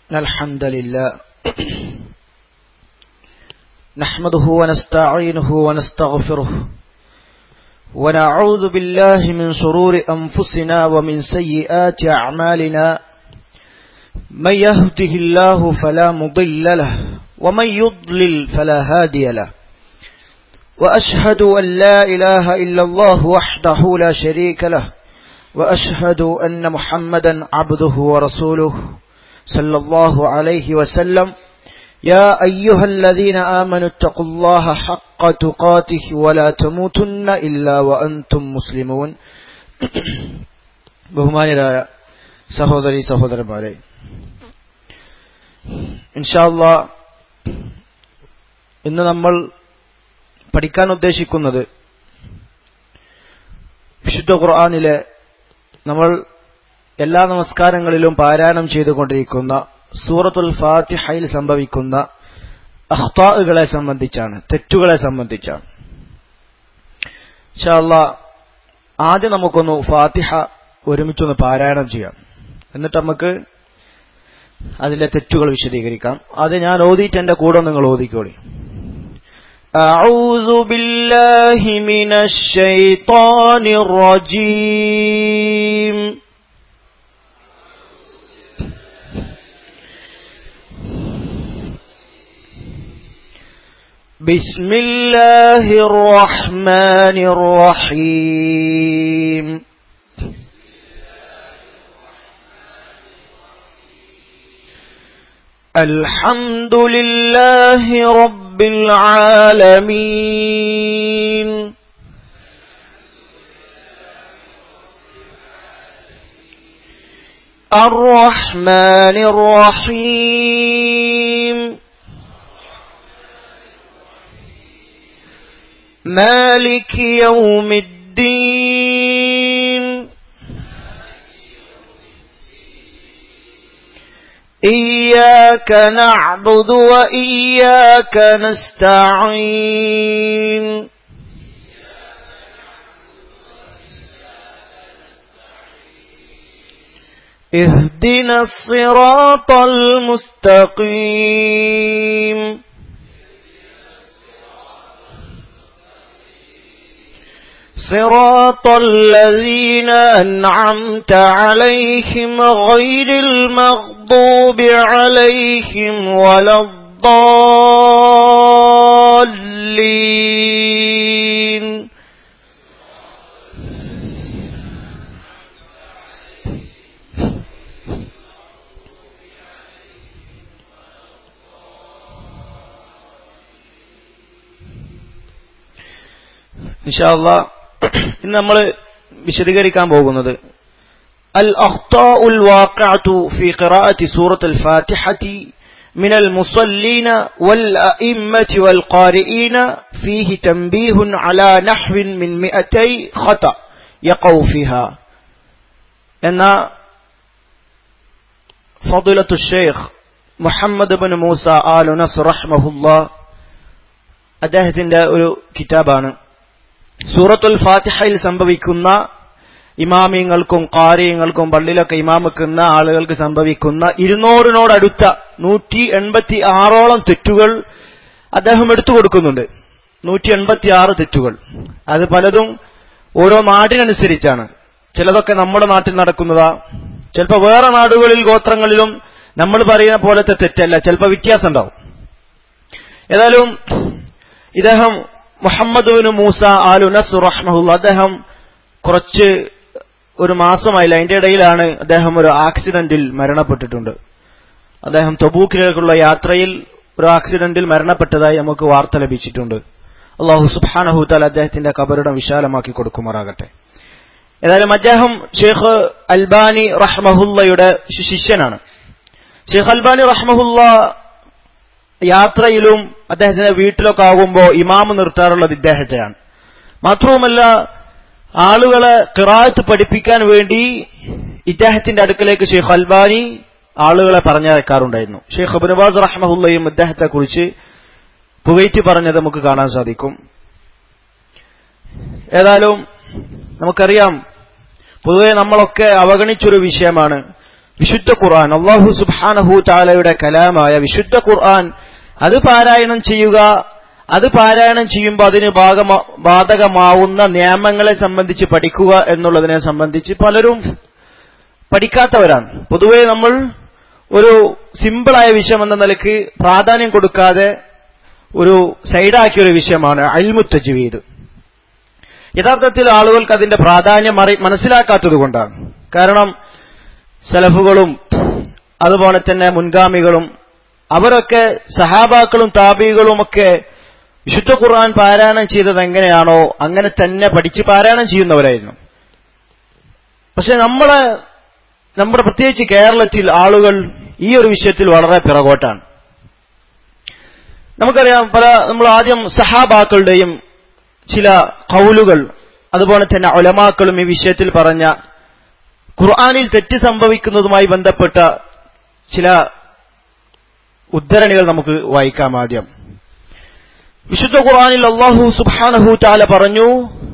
الحمد لله نحمده ونستعينه ونستغفره ونعوذ بالله من شرور أنفسنا ومن سيئات أعمالنا من يهده الله فلا مضل له ومن يضلل فلا هادي له وأشهد أن لا إله إلا الله وحده لا شريك له وأشهد أن محمدا عبده ورسوله صلى الله عليه وسلم يا أيها الذين آمنوا اتقوا الله حق تقاته ولا تموتن إلا وأنتم مسلمون ബഹുമാന്യരായ സഹോദരീ സഹോദരന്മാരെ, ഇൻഷാ അല്ലാഹ് ഇന്ന് നമ്മൾ പഠിക്കാൻ ഉദ്ദേശിക്കുന്നത് വിശുദ്ധ ഖുർആനിലെ നമ്മൾ എല്ലാ നമസ്കാരങ്ങളിലും പാരായണം ചെയ്തുകൊണ്ടിരിക്കുന്ന സൂറത്തുൽ ഫാത്തിഹയിൽ സംഭവിക്കുന്ന അഖ്താഉകളെ സംബന്ധിച്ചാണ്, തെറ്റുകളെ സംബന്ധിച്ചാണ്. ഇൻഷാ അല്ലാഹ് ആദ്യം നമുക്കൊന്ന് ഫാത്തിഹ ഒരുമിച്ചൊന്ന് പാരായണം ചെയ്യാം, എന്നിട്ട് നമുക്ക് അതിലെ തെറ്റുകൾ വിശദീകരിക്കാം. അത് ഞാൻ ഓതിയിട്ട് എന്റെ കൂടെ നിങ്ങൾ ഓതിക്കോളി. أعوذ بالله من الشيطان الرجيم بسم الله الرحمن الرحيم الحمد لله رب العالمين الرحمن الرحيم مالك يوم الدين إياك نعبد وإياك نستعين اهدنا الصراط المستقيم صراط الذين أنعمت عليهم غير المغضوب عليهم ولا الضالين ഇൻഷാ അല്ലാഹ് ഇന്ന് നമ്മൾ വിശദീകരിക്കാൻ പോകുന്നത് അൽ അഖ്താഉൽ വാഖിഅതു ഫീ ഖിറാഅത്തി സൂറത്തുൽ ഫാത്തിഹത്തി മിനൽ മുസല്ലീന വൽ അഇമ്മത്തി വൽ ഖാരിഈന ഫീഹി തൻബീഹുൻ അലാ നഹ്വിൻ മിൻ 200 ഖത യഖഉ ഫീഹാ എന്ന ഫളീലത്തു ശൈഖ് Muhammad Ibn Musa Al Nasr റഹ്മഹുല്ലാഹ് അദ്ദേഹത്തിന്റെ ഒരു കിതാബാണ്. സൂറത്തുൽ ഫാത്തിഹയിൽ സംഭവിക്കുന്ന ഇമാമിയങ്ങൾക്കും ഖാരിയങ്ങൾക്കും പള്ളിയിലൊക്കെ ഇമാമിക്കുന്ന ആളുകൾക്ക് സംഭവിക്കുന്ന 200-നോടടുത്ത 186ഓളം തെറ്റുകൾ അദ്ദേഹം എടുത്തു കൊടുക്കുന്നുണ്ട്. 186 തെറ്റുകൾ. അത് പലതും ഓരോ നാടിനനുസരിച്ചാണ്. ചിലതൊക്കെ നമ്മുടെ നാട്ടിൽ നടക്കുന്നതാ, ചിലപ്പോൾ വേറെ നാടുകളിൽ ഗോത്രങ്ങളിലും നമ്മൾ പറയുന്ന പോലത്തെ തെറ്റല്ല, ചിലപ്പോൾ വ്യത്യാസം ഉണ്ടാവും. ഏതായാലും ഇദ്ദേഹം Muhammad Ibn Musa Al Nasr റഹ്മഹുല്ലാഹ് അദ്ദേഹം കുറച്ച് ഒരു മാസമായില്ല, അതിന്റെ ഇടയിലാണ് അദ്ദേഹം ഒരു ആക്സിഡന്റിൽ മരണപ്പെട്ടിട്ടുണ്ട്. അദ്ദേഹം തബൂക്കിലേക്കുള്ള യാത്രയിൽ ഒരു ആക്സിഡന്റിൽ മരണപ്പെട്ടതായി നമുക്ക് വാർത്ത ലഭിച്ചിട്ടുണ്ട്. അല്ലാഹു സുബ്ഹാനഹു തആല അദ്ദേഹത്തിന്റെ ഖബറിടം വിശാലമാക്കി കൊടുക്കുമാറാകട്ടെ. ഏതായാലും അദ്ദേഹം ഷെയ്ഖ് അൽബാനി റഹ്മഹുല്ലയുടെ ശിഷ്യനാണ്. ഷെയ്ഖ് അൽബാനി റഹ്മഹുല്ലാഹ് യാത്രയിലും അദ്ദേഹത്തിന്റെ വീട്ടിലൊക്കെ ആകുമ്പോൾ ഇമാമ് നിർത്താറുള്ളത് ഇദ്ദേഹത്തെയാണ്. മാത്രവുമല്ല, ആളുകളെ ഖിറാഅത്ത് പഠിപ്പിക്കാൻ വേണ്ടി ഇദ്ദേഹത്തിന്റെ അടുക്കലേക്ക് ഷെയ്ഖ് അൽബാനി ആളുകളെ പറഞ്ഞയക്കാറുണ്ടായിരുന്നു. ഷെയ്ഖ് ഇബ്നു ബാസ് റഹ്മഹുല്ലയും ഇദ്ദേഹത്തെ കുറിച്ച് പുകഴ്ത്തി പറഞ്ഞത് നമുക്ക് കാണാൻ സാധിക്കും. ഏതായാലും നമുക്കറിയാം, പൊതുവെ നമ്മളൊക്കെ അവഗണിച്ചൊരു വിഷയമാണ് വിശുദ്ധ ഖുർആൻ, അല്ലാഹു സുബ്ഹാനഹു തആലയുടെ കലാമായ വിശുദ്ധ ഖുർആൻ അത് പാരായണം ചെയ്യുക, അത് പാരായണം ചെയ്യുമ്പോൾ അതിന് ബാധകമാവുന്ന നിയമങ്ങളെ സംബന്ധിച്ച് പഠിക്കുക എന്നുള്ളതിനെ സംബന്ധിച്ച് പലരും പഠിക്കാത്തവരാണ്. പൊതുവെ നമ്മൾ ഒരു സിമ്പിളായ വിഷയം എന്ന നിലയ്ക്ക് പ്രാധാന്യം കൊടുക്കാതെ ഒരു സൈഡാക്കിയ ഒരു വിഷയമാണ് ഇൽമു തജ്വീദ്. യഥാർത്ഥത്തിൽ ആളുകൾക്ക് അതിന്റെ പ്രാധാന്യം മനസ്സിലാക്കാത്തത് കൊണ്ടാണ്. കാരണം സലഫുകളും അതുപോലെ തന്നെ മുൻഗാമികളും അവരൊക്കെ സഹാബാക്കളും താബീകളും ഒക്കെ വിശുദ്ധ ഖുർആൻ പാരായണം ചെയ്തത് എങ്ങനെയാണോ അങ്ങനെ തന്നെ പഠിച്ച് പാരായണം ചെയ്യുന്നവരായിരുന്നു. പക്ഷെ നമ്മുടെ പ്രത്യേകിച്ച് കേരളത്തിൽ ആളുകൾ ഈ ഒരു വിഷയത്തിൽ വളരെ പിറകോട്ടാണ്. നമുക്കറിയാം, നമ്മൾ ആദ്യം സഹാബാക്കളുടെയും ചില ഖൗലുകൾ അതുപോലെ തന്നെ ഉലമാക്കളും ഈ വിഷയത്തിൽ പറഞ്ഞ ഖുർആനിൽ തെറ്റ് സംഭവിക്കുന്നതുമായി ബന്ധപ്പെട്ട ചില ഉദ്ധരണികൾ നമുക്ക് വായിക്കാം. ആദ്യം വിശുദ്ധ ഖുർആനിൽ അല്ലാഹു സുബ്ഹാനഹു തആല പറഞ്ഞു,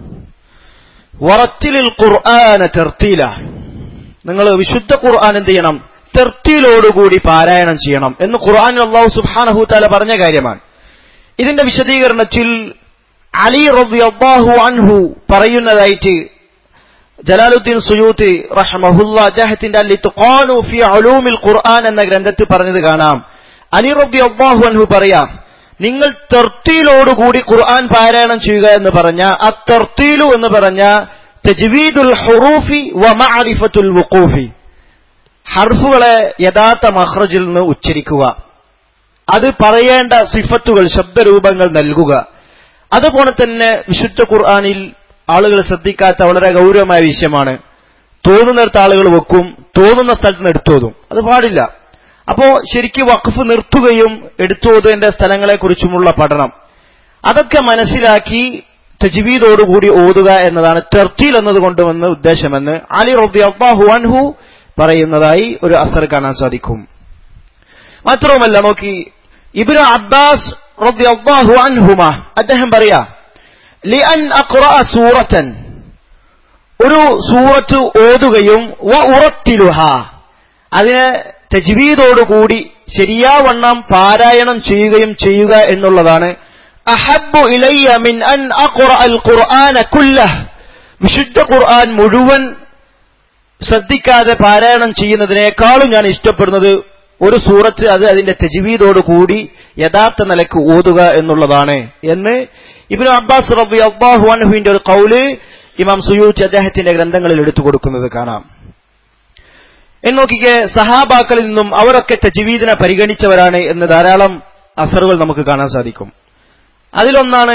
വറത്തിലിൽ ഖുർആന തർത്തീല, നിങ്ങൾ വിശുദ്ധ ഖുർആൻ എന്ത് ചെയ്യണം? തർത്തീലോടുകൂടി പാരായണം ചെയ്യണം എന്ന് ഖുർആനിൽ അല്ലാഹു സുബ്ഹാനഹു തആല പറഞ്ഞ കാര്യമാണ്. ഇതിന്റെ വിശദീകരണത്തിൽ അലി റളിയല്ലാഹു അൻഹു പറയുന്നതായിട്ട് ജലാലുദ്ദീൻ സുയൂത്തി റഹ്മഹുല്ലാ അദ്ദേഹത്തിന്റെ അൽ-ഇത്ഖാനു ഫീ ഉലൂമിൽ ഖുർആൻ എന്ന ഗ്രന്ഥത്തിൽ പറഞ്ഞത് കാണാം. അലി റളിയല്ലാഹു അൻഹു പറയാ, നിങ്ങൾ തർത്തീലോടുകൂടി ഖുർആൻ പാരായണം ചെയ്യുക എന്ന് പറഞ്ഞ ആ തർത്തീലു എന്ന് പറഞ്ഞ തജ്വീദുൽ ഹുറൂഫി വ മഅരിഫത്തുൽ വുഖൂഫി, ഹർഫുകളെ യഥാർത്ഥ മഖ്റജിൽ നിന്ന് ഉച്ചരിക്കുക, അത് പറയേണ്ട സിഫത്തുകൾ ശബ്ദരൂപങ്ങൾ നൽകുക. അതുപോലെ തന്നെ വിശുദ്ധ ഖുർആനിൽ ആളുകൾ ശ്രദ്ധിക്കാത്ത വളരെ ഗൗരവമായ വിഷയമാണ്, തോന്നുന്നിടത്ത് ആളുകൾ വെക്കും, തോന്നുന്ന സ്ഥലത്ത് നിന്ന് എടുത്തോതും. അത് പാടില്ല. അപ്പോ ശരിക്കും വഖഫ് നിർത്തുകയും എടുത്തോതേണ്ട സ്ഥലങ്ങളെക്കുറിച്ചുമുള്ള പഠനം അതൊക്കെ മനസ്സിലാക്കി തജ്വീദോടുകൂടി ഓതുക എന്നതാണ് തർത്തീൽ എന്നതുകൊണ്ട് വന്ന ഉദ്ദേശമെന്ന് അലി റളിയല്ലാഹു അൻഹു പറയുന്നതായി ഒരു അസർ കാണാൻ സാധിക്കും. മാത്രവുമല്ല, നോക്കി ഇബ്നു അബ്ബാസ് റളിയല്ലാഹു അൻഹുമ അദ്ദേഹം പറയാ, ലിഅൻ അഖ്റഅ സൂറത്തൻ, ഒരു സൂറത്ത് ഓതുകയും വ ഉറത്തിലുഹാ, അതിനെ തജ്വീദോടുകൂടി ശരിയാവണ്ണം പാരായണം ചെയ്യുകയും ചെയ്യുക എന്നുള്ളതാണ് അഹബ്ബു ഇലയ്യ മിൻ അൻ അഖ്റഅൽ ഖുർആന കുല്ലഹ്, വിശുദ്ധ ഖുർആൻ മുഴുവൻ ശ്രദ്ധിക്കാതെ പാരായണം ചെയ്യുന്നതിനേക്കാളും ഞാൻ ഇഷ്ടപ്പെടുന്നത് ഒരു സൂറത്ത് അത് അതിന്റെ തജ്വീദോടുകൂടി യഥാർത്ഥ നിലയ്ക്ക് ഓതുക എന്നുള്ളതാണ് എന്ന് ഇബ്നു അബ്ബാസ് റളിയല്ലാഹു അൻഹുവിന്റെ ഒരു ഖൗല് ഇമാം സുയൂത്തി അദ്ദേഹത്തിന്റെ ഗ്രന്ഥങ്ങളിൽ എടുത്തു കൊടുക്കുന്നത് കാണാം. നോക്കിക്കേ, സഹാബാക്കളിൽ നിന്നും അവരൊക്കെ തജ്വീദിനെ പരിഗണിച്ചവരാണ് എന്ന് ധാരാളം അസറുകൾ നമുക്ക് കാണാൻ സാധിക്കും. അതിലൊന്നാണ്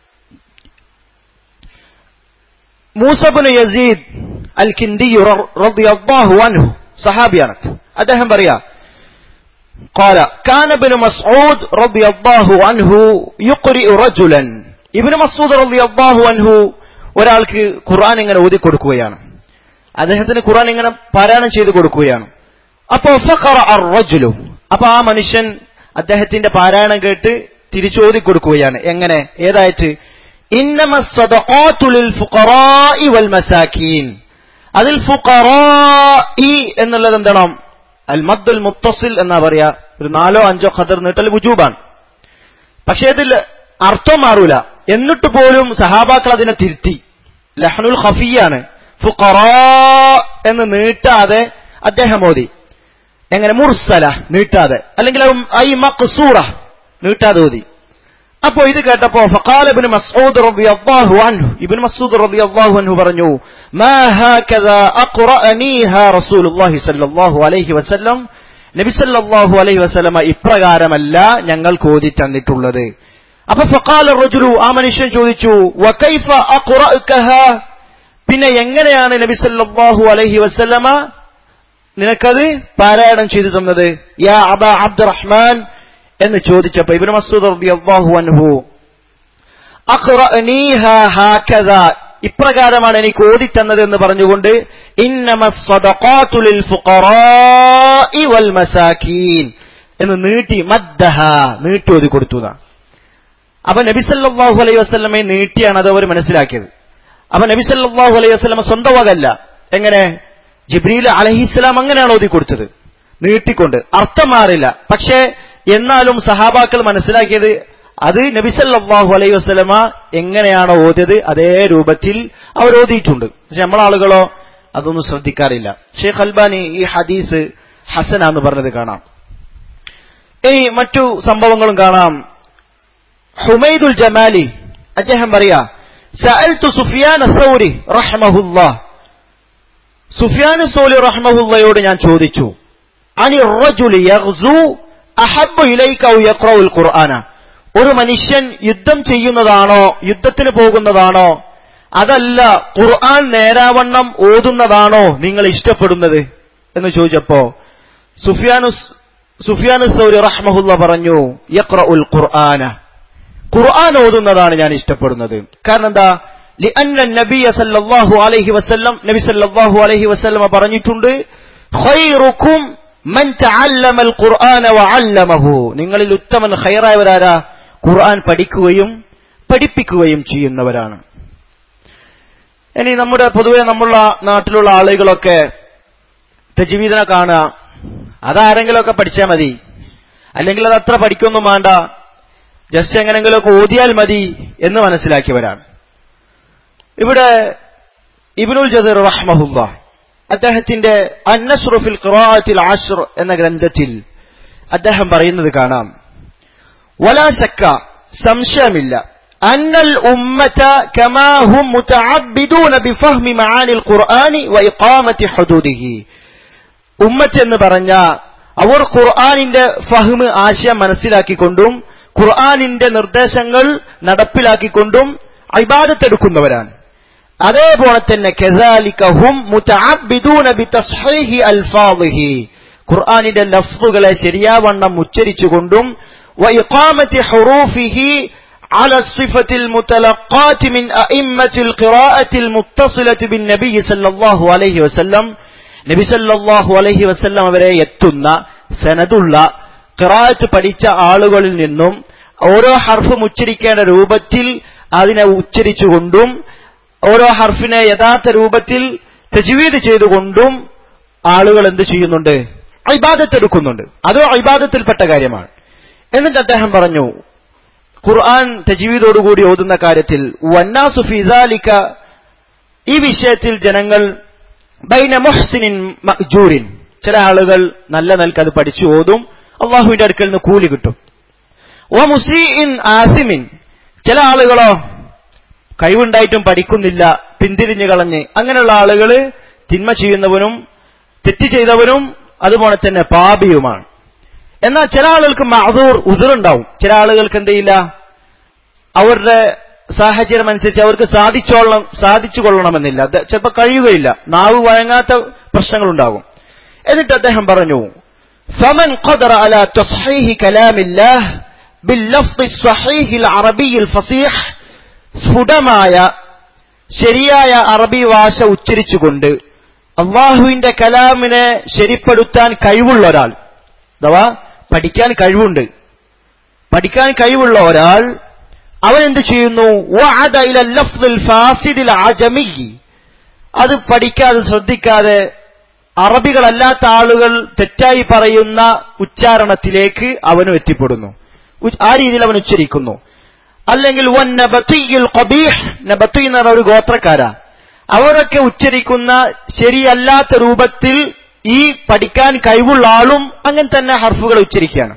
മൂസ ഇബ്നു യസീദ് അൽ കിന്ദി റളിയല്ലാഹു അൻഹു, സഹാബിയാണ്. അദ്ദേഹം പറയാ, قال كان ابن مسعود رضي الله عنه يقرئ رجلا, ഇബ്നു മസ്ഊദ് റളിയല്ലാഹു അൻഹു ഒരാൾക്ക് ഖുർആൻ ഇങ്ങനെ ഓതി കൊടുക്കുകയാണ്, അദ്ദേഹത്തിന് ഖുർആൻ ഇങ്ങനെ പാരായണം ചെയ്തു കൊടുക്കുകയാണ്. അപ്പോ ഫഖറഅ അർ-റജുലു, അപ്പൊ ആ മനുഷ്യൻ അദ്ദേഹത്തിന്റെ പാരായണം കേട്ട് തിരിച്ചോതി കൊടുക്കുകയാണ്. എങ്ങനെ? ഏതായിട്ട്? ഇന്നമസ് സദഖാതു ലിൽ ഫുഖറാഇ വൽ മസാകീൻ, അതിൽ ഫുഖറാഇ എന്നുള്ളത് എന്താണ്? അൽ മദ്ദുൽ മുത്തസിൽ എന്നാ പറയാ, ഒരു 4-5 ഖദർ നീട്ടൽ വുജൂബാണ്. പക്ഷേ ഇതിൽ അർത്ഥം മാറൂല. എന്നിട്ട് പോലും സഹാബാക്കൾ അതിനെ തിരുത്തി, ലഹ്നുൽ ഖഫിയാണ്, ഫുഖറാ എന്ന് നീട്ടാതെ അദ്ദേഹം ഓതി. എങ്ങനെ? മുർസല നീട്ടാതെ, അല്ലെങ്കിൽ ഐ മഖ്സൂറ നീട്ടാതെ ഓതി. അപ്പോ ഇത് കേട്ടപ്പോ ഫഖാല ഇബ്നു മസ്ഊദ് റളിയല്ലാഹു അൻഹു, ഇബ്നു മസ്ഊദ് റളിയല്ലാഹു അൻഹു പറഞ്ഞു, മാ ഹാകദാ അഖ്റഅനീഹാ റസൂലുള്ളാഹി സ്വല്ലല്ലാഹു അലൈഹി വസല്ലം, നബി സല്ലല്ലാഹു അലൈഹി വസല്ലമ ഇപ്രകാരമല്ല ഞങ്ങൾക്ക് ഓതി തന്നിട്ടുള്ളത്. അപ്പൊ ഫഖാല റജുലു, ആ മനുഷ്യൻ ചോദിച്ചു, വകൈഫ അഖ്റഅകഹാ, പിന്നെ എങ്ങനെയാണ് നബി സല്ലല്ലാഹു അലൈഹി വസല്ലമ നിനക്കത് പാരായണം ചെയ്തു തന്നത്, യാ അബാ അബ്ദുറഹ്മാൻ എന്ന് ചോദിച്ചപ്പോൾ ഇബ്നു മസ്ഊദ് റളിയല്ലാഹു അൻഹു അഖ്റഅനീഹാ ഹാകദാ, ഇപ്രകാരമാണ് എനിക്ക് ഓതി തന്നത് എന്ന് പറഞ്ഞുകൊണ്ട് ഇന്നമസ് സദഖാതു ലിൽ ഫുഖറാഇ വൽ മസാകീൻ എന്ന് നീട്ടി മദ്ദഹ നീട്ടി ഓതി കൊടുത്തതാ. അപ്പൊ നബി സല്ലല്ലാഹു അലൈഹി വസല്ലമയെ നീട്ടിയാണ് അത് അവർ മനസ്സിലാക്കിയത്. അപ്പൊ നബി സല്ലല്ലാഹു അലൈഹി വസല്ലമ സ്വന്തം വകല്ല, എങ്ങനെ ജിബ്രീൽ അലൈഹിസ്സലാം അങ്ങനെയാണ് ഓതി കൊടുത്തത്, നീട്ടിക്കൊണ്ട്. അർത്ഥം മാറില്ല. പക്ഷേ എന്നാലും സഹാബാക്കൾ മനസ്സിലാക്കിയത് അത് നബി സല്ലല്ലാഹു അലൈഹി വസല്ലമ എങ്ങനെയാണോ ഓതിയത് അതേ രൂപത്തിൽ അവർ ഓതിയിട്ടുണ്ട്. പക്ഷെ നമ്മളാളുകളോ അതൊന്നും ശ്രദ്ധിക്കാറില്ല. ഷെയ്ഖ് അൽബാനി ഈ ഹദീസ് ഹസനാന്ന് പറഞ്ഞത് കാണാം. ഇനി മറ്റു സംഭവങ്ങളും കാണാം. ഹുമൈദുൽ ജമാലി അദ്ദേഹം പറയാ, സഅൽതു സുഫിയാൻ അസ്സൗരി റഹ്മഹുല്ലാഹ്, സുഫിയാൻ സൗരി റഹ്മഹുല്ലയോട് ഞാൻ ചോദിച്ചു, അനി റജുലി യഗ്സു അഹബ്ബു ഇലൈക ഔ യഖ്റഉൽ ഖുർആന, ഒരു മനുഷ്യൻ യുദ്ധം ചെയ്യുന്നതാണോ, യുദ്ധത്തിന് പോകുന്നതാണോ, അതല്ല ഖുർആൻ നേരാവണ്ണം ഓതുന്നതാണോ നിങ്ങൾ ഇഷ്ടപ്പെടുന്നത് എന്ന് ചോദിച്ചപ്പോ സുഫിയാൻ സൗരി റഹ്മഹുല്ല പറഞ്ഞു, യഖ്റഉൽ ഖുർആന, ഖുർആൻ ഓതുന്നതാണ് ഞാൻ ഇഷ്ടപ്പെടുന്നത്. കാരണം എന്താ? ലിഅന്ന നബിയ സല്ലല്ലാഹു അലൈഹി വസല്ലം, നബി സല്ലല്ലാഹു അലൈഹി വസല്ലം പറഞ്ഞിട്ടുണ്ട്, ഖൈറുക്കും മൻ തഅല്ലമൽ ഖുർആന വഅല്ലമഹു, നിങ്ങളിൽ ഉത്തമൻ ഖൈറായവരാരാ? ഖുർആൻ പഠിക്കുകയും പഠിപ്പിക്കുകയും ചെയ്യുന്നവരാണ്. ഇനി പൊതുവെ നമ്മുടെ നാട്ടിലുള്ള ആളുകളൊക്കെ തജ്വീദിനെ കാണുക, അതാരെങ്കിലുമൊക്കെ പഠിച്ചാൽ മതി, അല്ലെങ്കിൽ അത് അത്ര പഠിക്കൊന്നും വേണ്ട, ജസ്റ്റ് എങ്ങനെങ്കിലുമൊക്കെ ഓതിയാൽ മതി എന്ന് മനസ്സിലാക്കിയവരാണ്. ഇവിടെ ഇബ്നുൽ ജസീർ റഹ്മഹുല്ലാഹ് അദ്ദേഹത്തിന്റെ അന്നസ്റു ഫിൽ ഖിറാഅത്തിൽ അശ്ർ എന്ന ഗ്രന്ഥത്തിൽ അദ്ദേഹം പറയുന്നത് കാണാം, വലാ ശക്ക, സംശയമില്ല, അന്നൽ ഉമ്മത കമാ ഹും മുതഅബ്ബിദൂന ബിഫഹ്മി മആനിൽ ഖുർആനി വഇഖാമത്തി ഹുദൂദിഹി, ഉമ്മത്ത് എന്ന് പറഞ്ഞ അവർ ഖുർആനിന്റെ ഫഹ്മ്, ആശയം മനസ്സിലാക്കിക്കൊണ്ടും ഖുർആനിന്റെ നിർദ്ദേശങ്ങൾ നടപ്പിലാക്കിക്കൊണ്ടും ഇബാദത്ത് എടുക്കുന്നവരാണ്. അതേപോലെ തന്നെ കസാലിക ഹും മുതഅബ്ബിദൂന ബിതസ്ഹീഹി അൽഫാദിഹി, ഖുർആനിന്റെ ലഫ്ളുകളെ ശരിയാവണ്ണം ഉച്ചരിച്ചുകൊണ്ടും വഇഖാമത്തി ഹുറൂഫിഹി على الصفة المتلقاة من أئمة القراءة المتصلة بالنبي صلى الله عليه وسلم, നബി സല്ലല്ലാഹു അലൈഹി വസല്ലം അവരെ എത്തുന്ന സനദുള്ള ഖിറാഅത്ത് പഠിച്ച ആളുകളിൽ നിന്നും ഓരോ ഹർഫും ഉച്ചരിക്കേണ്ട രൂപത്തിൽ അതിനെ ഉച്ചരിച്ചുകൊണ്ടും ഓരോ ഹർഫിനെ യഥാർത്ഥ രൂപത്തിൽ തജ്വീദ് ചെയ്തുകൊണ്ടും ആളുകൾ എന്ത് ചെയ്യുന്നുണ്ട്? ഇബാദത്ത് എടുക്കുന്നുണ്ട്. അത് ഇബാദത്തിൽപ്പെട്ട കാര്യമാണ്. എന്നിട്ട് അദ്ദേഹം പറഞ്ഞു, ഖുർആൻ തജ്വീദോടുകൂടി ഓതുന്ന കാര്യത്തിൽ വന്നാസു ഫീ ദാലിക, ഈ വിഷയത്തിൽ ജനങ്ങൾ ബൈന മുഹ്സിനിൻ മഅ്ജൂരിൻ, ചില ആളുകൾ നല്ല നിലക്ക് അത് പഠിച്ചു ഓതും, അള്ളാഹുവിന്റെ അടുക്കൽ നിന്ന് കൂലി കിട്ടും. വ മുസീഇൻ ആസിമിൻ, ചില ആളുകളോ കഴിവുണ്ടായിട്ടും പഠിക്കുന്നില്ല, പിന്തിരിഞ്ഞു കളഞ്ഞ്, അങ്ങനെയുള്ള ആളുകൾ തിന്മ ചെയ്യുന്നവനും തെറ്റ് ചെയ്തവനും അതുപോലെ തന്നെ പാപിയുമാണ്. എന്നാൽ ചില ആളുകൾക്ക് മഅ്ദൂർ, ഉസ്റുണ്ടാവും. ചില ആളുകൾക്ക് എന്ത് ചെയ്യില്ല, അവരുടെ സാഹചര്യം അനുസരിച്ച് അവർക്ക് സാധിച്ചു കൊള്ളണമെന്നില്ല, ചിലപ്പോൾ കഴിയുകയില്ല, നാവ് വഴങ്ങാത്ത പ്രശ്നങ്ങളുണ്ടാകും. എന്നിട്ട് അദ്ദേഹം പറഞ്ഞു, ഫമൻ ഖദറ അലാ തസ്ഹീഹി കലാമില്ലാഹ് ബിൽ ലഫ്ദി സ്വഹീഹിൽ അറബിയിൽ ഫസീഹ്, സ്ഫുടമായ ശരിയായ അറബി ഭാഷ ഉച്ചരിച്ചുകൊണ്ട് അള്ളാഹുവിന്റെ കലാമിനെ ശരിപ്പെടുത്താൻ കഴിവുള്ള ഒരാൾ, അഥവാ പഠിക്കാൻ കഴിവുള്ള ഒരാൾ, അവൻ എന്ത് ചെയ്യുന്നു? വഅദ ഇല ലഫ്ദിൽ ഫാസിദിൽ അജമി, അത് പഠിക്കാതെ ശ്രദ്ധിക്കാതെ അറബികളല്ലാത്ത ആളുകൾ തെറ്റായി പറയുന്ന ഉച്ചാരണത്തിലേക്ക് അവനും എത്തിപ്പെടുന്നു, ആ രീതിയിൽ അവൻ ഉച്ചരിക്കുന്നു. അല്ലെങ്കിൽ വന്നബത്തിയിൽ ഖബീഹ്, നബത്തി എന്ന് പറഞ്ഞ ഒരു ഗോത്രക്കാരാ, അവരൊക്കെ ഉച്ചരിക്കുന്ന ശരിയല്ലാത്ത രൂപത്തിൽ ഈ പഠിക്കാൻ കഴിവുള്ള ആളും അങ്ങനെ തന്നെ ഹർഫുകൾ ഉച്ചരിക്കുകയാണ്.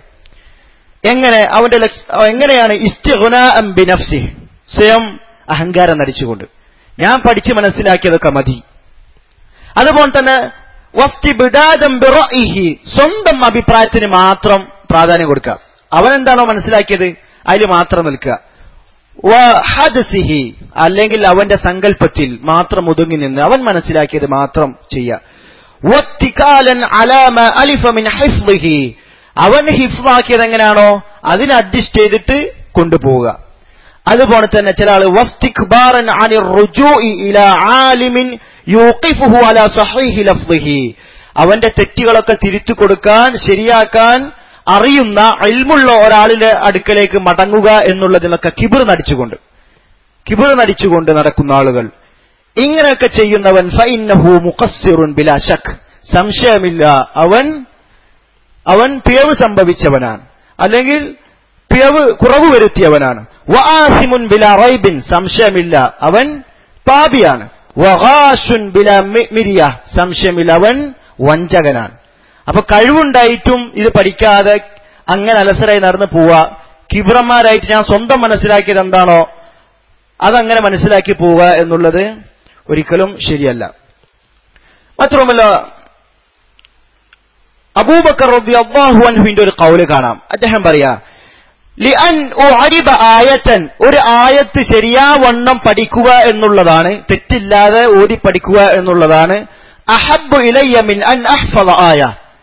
എങ്ങനെയാണ്? ഇസ്തിഗ്നാഅൻ ബിനഫ്സിഹി, സ്വയം അഹങ്കാരം നടിച്ചുകൊണ്ട്, ഞാൻ പഠിച്ച് മനസ്സിലാക്കിയതൊക്കെ മതി. അതുപോലെ തന്നെ വസ്തിബ്ദാദൻ ബിറഅയിഹി, സ്വന്തം അഭിപ്രായത്തിന് മാത്രം പ്രാധാന്യം കൊടുക്കുക, അവൻ എന്താണോ മനസ്സിലാക്കിയത് അതിൽ മാത്രം നിൽക്കുക. വഹദ്സിഹി, അല്ലെങ്കിൽ അവന്റെ സങ്കല്പത്തിൽ മാത്രം ഒതുങ്ങി നിന്ന് അവൻ മനസ്സിലാക്കിയത് മാത്രം ചെയ്യുക. വത്തികാലൻ അലാ മാ അലിഫ മിൻ ഹിഫ്ളിഹി, അവൻ ഹിഫ്ളാക്കിയത് എങ്ങനെയാണോ അതിനെ അഡ്ജസ്റ്റ് ചെയ്തിട്ട് കൊണ്ടുപോവുക. അതുപോലെ തന്നെ ചില ആള് വസ്തിക്ബാറൻ അനിർ റുജൂഇ ഇലാ ആലിമിൻ യൂഖിഫുഹു അലാ സഹീഹി ലഫ്ളിഹി, അവന്റെ തെറ്റുകളൊക്കെ തിരുത്തി കൊടുക്കാൻ, ശരിയാക്കാൻ അറിയുന്ന ഇൽമുള്ള ഒരാളിന്റെ അടുക്കലേക്ക് മടങ്ങുക എന്നുള്ളതിനൊക്കെ കിബിർ നടിച്ചുകൊണ്ട് നടക്കുന്ന ആളുകൾ. ഇങ്ങനെയൊക്കെ ചെയ്യുന്നവൻ ഫഇന്നഹു മുഖസ്സിറുൻ ബിലാ ശക്ക്, സംശയമില്ല അവൻ പിഴവ് സംഭവിച്ചവനാണ്, അല്ലെങ്കിൽ കുറവ് വരുത്തിയവനാണ്. വആസിമുൻ ബിലാ റൈബിൻ, സംശയമില്ല അവൻ പാപിയാണ്. വഗാശുൻ ബിലാ മിരിയ, സംശയമില്ല അവൻ വഞ്ചകനാണ്. അപ്പൊ കഴിവുണ്ടായിട്ടും ഇത് പഠിക്കാതെ അങ്ങനെ അലസരായി നടന്നു പോവുക, കിബ്രന്മാരായിട്ട് ഞാൻ സ്വന്തം മനസ്സിലാക്കിയത് എന്താണോ അതങ്ങനെ മനസ്സിലാക്കി പോവുക എന്നുള്ളത് ഒരിക്കലും ശരിയല്ല. മാത്രമല്ല അബൂബക്കർ റളിയല്ലാഹു അൻഹുവിന്റെ ഒരു ഖൗല് കാണാം. അദ്ദേഹം പറയാ, ലിഅൻ ഉഅരിബ ആയതൻ, ഒരു ആയത്ത് ശരിയാവണ്ണം പഠിക്കുക എന്നുള്ളതാണ്, തെറ്റില്ലാതെ ഓതി പഠിക്കുക എന്നുള്ളതാണ്, അഹബ്ബു ഇലയ്യ മിൻ അൻ അഹ്ഫള ആയ,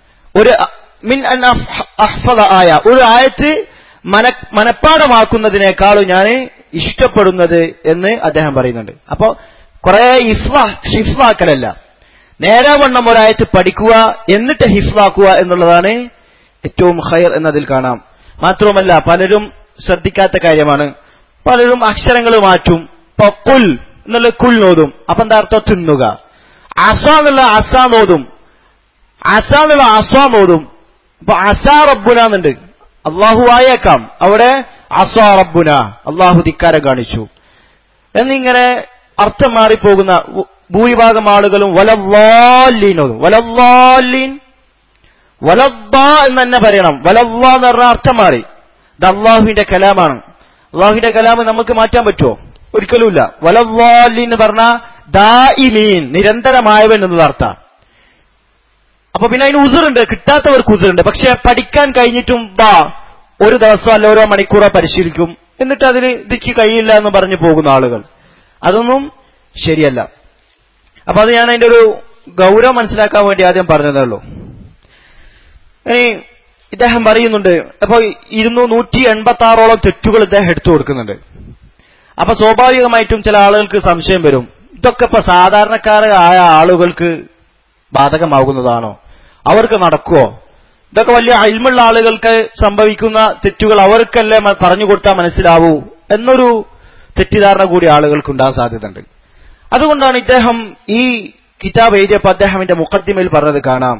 ഒരു ആയത്ത് മനഃപ്പാഠമാക്കുന്നതിനേക്കാളും ഞാൻ ഇഷ്ടപ്പെടുന്നത് എന്ന് അദ്ദേഹം പറയുന്നുണ്ട്. അപ്പോ കുറെ ഹിഫ്ലാക്കലല്ല, നേരാവണ്ണം ഒരായത്ത് പഠിക്കുക എന്നിട്ട് ഹിഫ്ലാക്കുക എന്നുള്ളതാണ് ഏറ്റവും ഖൈർ എന്നതിൽ കാണാം. മാത്രവുമല്ല പലരും ശ്രദ്ധിക്കാത്ത കാര്യമാണ്, പലരും അക്ഷരങ്ങൾ മാറ്റും. ഇപ്പൊ കുൽ എന്നുള്ള കുൽ നോതും, അപ്പൊ എന്താ അർത്ഥം? തിന്നുക. അസ എന്നുള്ള അസ നോതും, അസ എന്നുള്ള അസ നോതും. അപ്പൊ അസാ റബ്ബുന എന്നുണ്ട്, അള്ളാഹു ആയേക്കാം, അവിടെ അസാ റബ്ബുന, അള്ളാഹു ധിക്കാരം കാണിച്ചു എന്നിങ്ങനെ അർത്ഥം മാറിപ്പോകുന്ന ഭൂരിഭാഗം ആളുകളും വലവ്വാലീൻ ഓതും. വലവ്വാലീൻ, വലവ്വ എന്ന് തന്നെ പറയണം. വലവ്വ എന്ന് പറഞ്ഞാൽ അർത്ഥം മാറി. ഇത് അള്ളാഹുവിന്റെ കലാമാണ്. അള്ളാഹുവിന്റെ കലാം നമുക്ക് മാറ്റാൻ പറ്റുമോ? ഒരിക്കലുമില്ല. വലവ്വാലീൻ എന്ന് പറഞ്ഞാൽ ദാഇമീൻ, നിരന്തരമായവൻ എന്നുള്ള അർത്ഥം. അപ്പൊ പിന്നെ അതിന് ഉസുറുണ്ട്, കിട്ടാത്തവർക്ക് ഉസുറുണ്ട്. പക്ഷെ പഠിക്കാൻ കഴിഞ്ഞിട്ടും ഒരു ദിവസം അല്ല ഓരോ മണിക്കൂറോ പരിശീലിക്കും, എന്നിട്ട് അതിന് ഇതിക്ക് കഴിയില്ല എന്ന് പറഞ്ഞു പോകുന്ന ആളുകൾ, അതൊന്നും ശരിയല്ല. അപ്പൊ അത് ഞാൻ അതിന്റെ ഒരു ഗൗരവം മനസ്സിലാക്കാൻ വേണ്ടി ആദ്യം പറഞ്ഞതേ ഉള്ളൂ. ഇനി ഇദ്ദേഹം പറയുന്നുണ്ട്, അപ്പൊ 186ഓളം തെറ്റുകൾ ഇദ്ദേഹം എടുത്തു കൊടുക്കുന്നുണ്ട്. അപ്പൊ സ്വാഭാവികമായിട്ടും ചില ആളുകൾക്ക് സംശയം വരും, ഇതൊക്കെ ഇപ്പൊ സാധാരണക്കാരായ ആളുകൾക്ക് ബാധകമാകുന്നതാണോ? അവർക്ക് നടക്കുവോ? ഇതൊക്കെ വലിയ ഇൽമുള്ള ആളുകൾക്ക് സംഭവിക്കുന്ന തെറ്റുകൾ അവർക്കല്ലേ പറഞ്ഞു കൊടുത്താൽ മനസ്സിലാവൂ എന്നൊരു തെറ്റിദ്ധാരണ കൂടി ആളുകൾക്ക് ഉണ്ടാകാൻ സാധ്യതയുണ്ട്. അതുകൊണ്ടാണ് ഇദ്ദേഹം ഈ കിതാബ് എഴുതിയപ്പോൾ അദ്ദേഹത്തിന്റെ മുഖദ്ദിമയിൽ പറഞ്ഞത് കാണാം,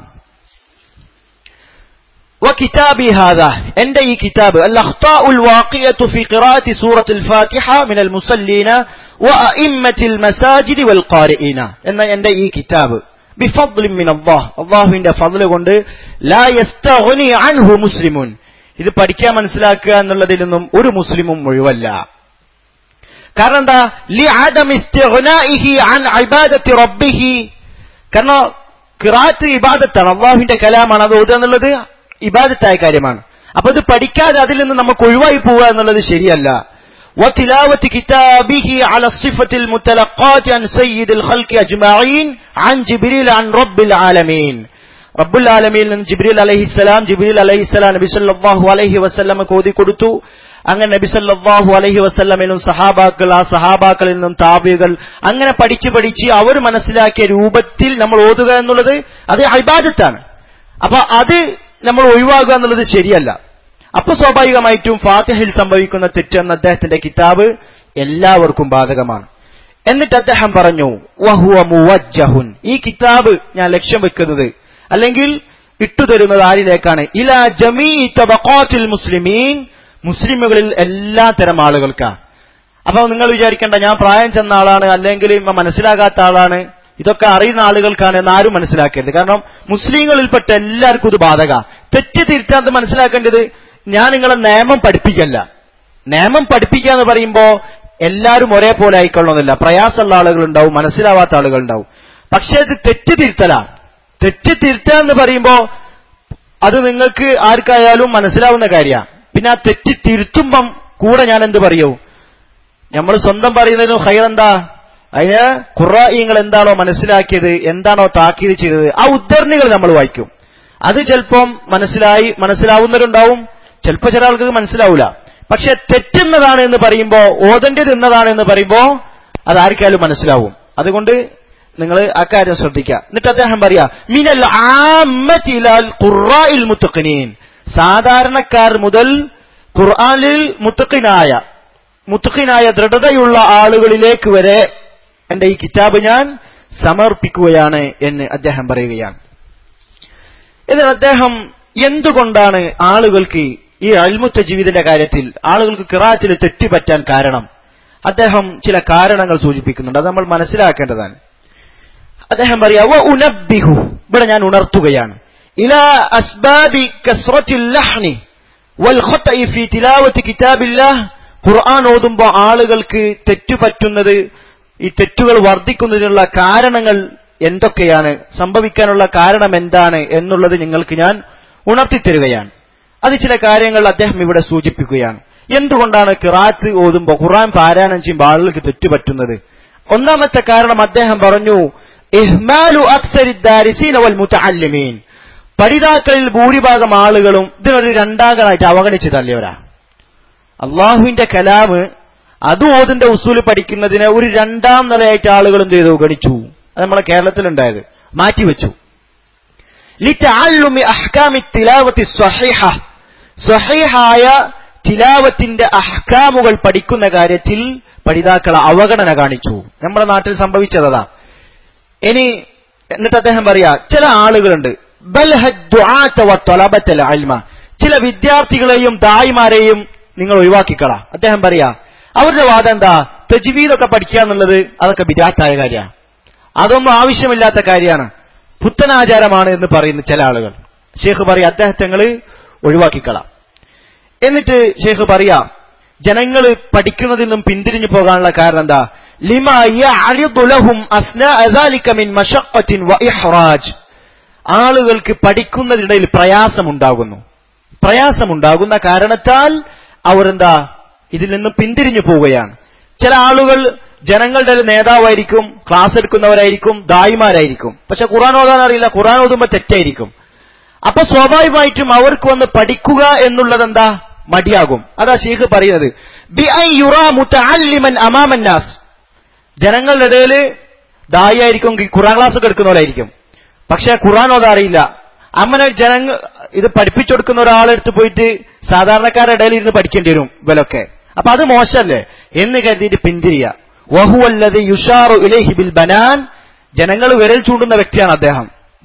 വകിതാബി ഹാദാ, എന്റെ ഈ കിതാബ് അൽ-അഖ്താഉൽ വാഖിയതു ഫീ ഖിറാഅത്തി സൂറത്തുൽ ഫാത്തിഹ മിനൽ മുസല്ലീന വഅഇമ്മത്തിൽ മസാജിദി വൽ ഖാരിഈന എന്ന എന്റെ ഈ കിതാബ് ബിഫദ്ലിൻ മിനല്ലാഹ്, അല്ലാഹുവിന്റെ ഫദ്ൽ കൊണ്ട് ലാ യസ്തഗ്നി അൻഹു മുസ്ലിമുൻ, ഇത് പഠിക്കാൻ മനസ്സിലാക്കുക എന്നുള്ളതിൽ നിന്നും ഒരു മുസ്ലിമും മുഴുവല്ല. കാരണം എന്താ? ലിഅദമി ഇസ്തിഗ്നാഇഹി അൻ ഇബാദത്തി റബ്ബിഹി, കാരണം ഖിറാഅത്ത് ഇബാദത്താണ്, അല്ലാഹുവിന്റെ കലാമാണ്, അത് ഓതുക എന്നുള്ളത് ഇബാദത്തായ കാര്യമാണ്. അപ്പൊ ഇത് പഠിക്കാതെ അതിൽ നിന്ന് നമുക്ക് ഒഴിവായി പോവുക എന്നുള്ളത് ശരിയല്ല. وتلاوة كتابه على الصفة المتلقاة عن سيد الخلق أجمعين عن جبريل عن رب العالمين, رب العالمين ജിബ്രീൽ അലൈഹിസ്സലാം നബി സല്ലല്ലാഹു അലൈഹി വസല്ലമക്ക് ഓതി കൊടുത്തു. അങ്ങനെ നബി സല്ലല്ലാഹു അലൈഹി വസല്ലമിനും സഹാബാക്കൾ, ആ സഹാബാക്കളിൽ നിന്നും താബികൾ, അങ്ങനെ പഠിച്ച് അവർ മനസ്സിലാക്കിയ രൂപത്തിൽ നമ്മൾ ഓതുക എന്നുള്ളത് അത് ഇബാദത്താണ്. അപ്പൊ അത് നമ്മൾ ഒഴിവാക്കുക എന്നുള്ളത് ശരിയല്ല. അപ്പൊ സ്വാഭാവികമായിട്ടും ഫാത്തിഹയിൽ സംഭവിക്കുന്ന തെറ്റെന്ന അദ്ദേഹത്തിന്റെ കിതാബ് എല്ലാവർക്കും ബാധകമാണ്. എന്നിട്ട് അദ്ദേഹം പറഞ്ഞു, വഹുവ മുവജ്ജഹുൻ, ഈ കിതാബ് ഞാൻ ലക്ഷ്യം വെക്കുന്നത് അല്ലെങ്കിൽ ഇട്ടുതരുന്നത് ആരിലേക്കാണ്? ഇലാ ജമീഇ തബഖാത്തിൽ മുസ്ലിമീൻ, മുസ്ലിമുകളിൽ എല്ലാ തരം ആളുകൾക്കാ. അപ്പൊ നിങ്ങൾ വിചാരിക്കേണ്ട ഞാൻ പ്രായം ചെന്ന ആളാണ് അല്ലെങ്കിൽ മനസ്സിലാകാത്ത ആളാണ്, ഇതൊക്കെ അറിയുന്ന ആളുകൾക്കാണ് എന്നാരും മനസ്സിലാക്കരുത്. കാരണം മുസ്ലിങ്ങളിൽപ്പെട്ട എല്ലാവർക്കും ഇത് ബാധക. തെറ്റ് തിരുത്താൻ മനസ്സിലാക്കേണ്ടത്, ഞാൻ നിങ്ങളെ നിയമം പഠിപ്പിക്കല്ല. നിയമം പഠിപ്പിക്കുക എന്ന് പറയുമ്പോ എല്ലാവരും ഒരേപോലെ ആയിക്കൊള്ളണമെന്നില്ല. പ്രയാസമുള്ള ആളുകൾ ഉണ്ടാവും, മനസ്സിലാവാത്ത ആളുകൾ ഉണ്ടാവും. പക്ഷെ ഇത് തെറ്റ് തിരുത്തലാ. തെറ്റ് തിരുത്തുക എന്ന് പറയുമ്പോ അത് നിങ്ങൾക്ക് ആർക്കായാലും മനസ്സിലാവുന്ന കാര്യമാണ്. പിന്നെ ആ തെറ്റ് തിരുത്തുമ്പം കൂടെ ഞാൻ എന്ത് പറയൂ, നമ്മൾ സ്വന്തം പറയുന്നതിന് ഖൈർ എന്താ? അതിന് ഖുർആനികൾ എന്താണോ മനസ്സിലാക്കിയത്, എന്താണോ താക്കീത് ചെയ്തത്, ആ ഉദ്ധരണികൾ നമ്മൾ വായിക്കും. അത് ചിലപ്പം മനസ്സിലാവുന്നവരുണ്ടാവും, ചിലപ്പോൾ ചില ആൾക്ക് മനസ്സിലാവൂല. പക്ഷെ തെറ്റുന്നതാണ് എന്ന് പറയുമ്പോ, ഓതേണ്ടത് എന്നതാണ് എന്ന് പറയുമ്പോ അത് ആർക്കായാലും മനസ്സിലാവും. അതുകൊണ്ട് നിങ്ങൾ അക്കാര്യം ശ്രദ്ധിക്കുക. എന്നിട്ട് അദ്ദേഹം പറയാ, മിനൽ ആമ്മതി ഇലൽ ഖുർആഇൽ മുത്തഖിനീൻ, സാധാരണക്കാർ മുതൽ ഖുർആനിൽ മുത്തഖിനായ ദൃഢതയുള്ള ആളുകളിലേക്ക് വരെ എന്റെ ഈ കിതാബ് ഞാൻ സമർപ്പിക്കുകയാണ് എന്ന് അദ്ദേഹം പറയുകയാണ്. ഇതിൽ അദ്ദേഹം എന്തുകൊണ്ടാണ് ആളുകൾക്ക് ഈ ഇൽമു തജ്വീദിന്റെ കാര്യത്തിൽ ആളുകൾക്ക് ഖിറാഅത്തിൽ തെറ്റുപറ്റാൻ കാരണം, അദ്ദേഹം ചില കാരണങ്ങൾ സൂചിപ്പിക്കുന്നുണ്ട്. അത് നമ്മൾ മനസ്സിലാക്കേണ്ടതാണ്. അദ്ദേഹം പറയാ വഉനബ്ബിഹു, ഇവിടെ ഞാൻ ഉണർത്തുകയാണ്, ഇലാ അസ്ബാബി കസ്റത്തിൽ ലഹ്നി വൽ ഖത്ഇ ഫീ തിലാവത്തി കിതാബില്ലാഹ്. ഖുർആൻ ഓതുമ്പോൾ ആളുകൾക്ക് തെറ്റുപറ്റുന്നത്, ഈ തെറ്റുകൾ വർദ്ധിക്കുന്നതിനുള്ള കാരണങ്ങൾ എന്തൊക്കെയാണ്, സംഭവിക്കാനുള്ള കാരണം എന്താണ് എന്നുള്ളത് നിങ്ങൾക്ക് ഞാൻ ഉണർത്തിത്തരുകയാണ്. അത് ചില കാര്യങ്ങൾ അദ്ദേഹം ഇവിടെ സൂചിപ്പിക്കുകയാണ്. എന്തുകൊണ്ടാണ് ഖിറാഅത്ത് ഓതുമ്പോൾ, ഖുർആൻ പാരായണം ചെയ്യുമ്പോൾ ആളുകൾക്ക് തെറ്റുപറ്റുന്നത്? ഒന്നാമത്തെ കാരണം അദ്ദേഹം പറഞ്ഞു, ഇഹ്മാലു അക്സരി ദാരിസീന വൽ മുതഅല്ലിമീൻ. പഠിതാക്കളിൽ ഭൂരിഭാഗം ആളുകളും ഇതിനൊരു രണ്ടാംഗമായിട്ട് അവഗണിച്ച് തള്ളിയവരാ. അള്ളാഹുവിന്റെ കലാമ് അത് ഓതിന്റെ ഉസൂല് പഠിക്കുന്നതിനെ ഒരു രണ്ടാം നിലയായിട്ട് ആളുകൾ എന്ത് ചെയ്തു, ഗണിച്ചു. അത് നമ്മളെ കേരളത്തിലുണ്ടായത്, മാറ്റിവെച്ചു. ലിതഅല്ലുമി അഹ്കാമി തിലാവത്തി സ്വഹീഹ, സ്വഹീഹായ തിലാവത്തിന്റെ അഹ്കാമുകൾ പഠിക്കുന്ന കാര്യത്തിൽ പഠിതാക്കളെ അവഗണന കാണിച്ചു. നമ്മുടെ നാട്ടിൽ സംഭവിച്ചതാ. ഇനി എന്നിട്ട് അദ്ദേഹം പറയാ, ചില ആളുകളുണ്ട് ചില വിദ്യാർത്ഥികളെയും ദായിമാരെയും നിങ്ങൾ ഒഴിവാക്കിക്കളാ. അദ്ദേഹം പറയാ, അവരുടെ വാദം എന്താ, തജ്വീദൊക്കെ പഠിക്കുക എന്നുള്ളത് അതൊക്കെ ബിദ്അത്തായ കാര്യമാണ്, അതൊന്നും ആവശ്യമില്ലാത്ത കാര്യമാണ്, പുത്തനാചാരമാണ് എന്ന് പറയുന്ന ചില ആളുകൾ. ഷെയ്ഖ് പറയാ, അദ്ദേഹത്തെ ഒഴിവാക്കിക്കളാം. എന്നിട്ട് ഷെയ്ഖ് പറയാ, ജനങ്ങൾ പഠിക്കുന്നതിൽ നിന്നും പിന്തിരിഞ്ഞു പോകാനുള്ള കാരണം എന്താ, ലിമാ യഅരിദു ലഹും അസ്നാഅ ദാലിക മിൻ മശഖ്ഖത്തിൻ വ ഇഹ്റാജ്. ആളുകൾക്ക് പഠിക്കുന്നതിനിടയിൽ പ്രയാസമുണ്ടാകുന്ന കാരണത്താൽ അവർ എന്താ, ഇതിൽ നിന്നും പിന്തിരിഞ്ഞു പോവുകയാണ്. ചില ആളുകൾ ജനങ്ങളുടെ നേതാവായിരിക്കും, ക്ലാസ് എടുക്കുന്നവരായിരിക്കും, ദായിമാരായിരിക്കും, പക്ഷെ ഖുർആൻ ഓതാൻ അറിയില്ല, ഖുർആൻ ഓതുമ്പോൾ തെറ്റായിരിക്കും. അപ്പൊ സ്വാഭാവികമായിട്ടും അവർക്ക് വന്ന് പഠിക്കുക എന്നുള്ളത് എന്താ, മടിയാകും. അതാ ശൈഖ് പറയുന്നത്, ബി അൻ യുറാ മുതഅല്ലിമൻ അമാമൻ നാസ്. ജനങ്ങളുടെ ഇടയിൽ ദായി ആയിരിക്കും, ഖുർആൻ ക്ലാസ് ഒക്കെ എടുക്കുന്നവരായിരിക്കും, പക്ഷെ ഖുർആൻ ഓതാൻ അറിയില്ല. അങ്ങനെ ജനങ്ങൾ ഇത് പഠിപ്പിച്ചു കൊടുക്കുന്ന ഒരാളെടുത്ത് പോയിട്ട് സാധാരണക്കാരുടെ ഇടയിൽ ഇരുന്ന് പഠിക്കേണ്ടി വരും ഇവലൊക്കെ. അപ്പൊ അത് മോശമല്ലേ എന്ന് കരുതിയിട്ട് പിന്തിരിയ. വഹുവല്ലദി യുഷാറു ഇലൈഹി ബിൽ ബനാൻ. ജനങ്ങൾ വിരൽ ചൂണ്ടുന്ന വ്യക്തിയാണ് അദ്ദേഹം.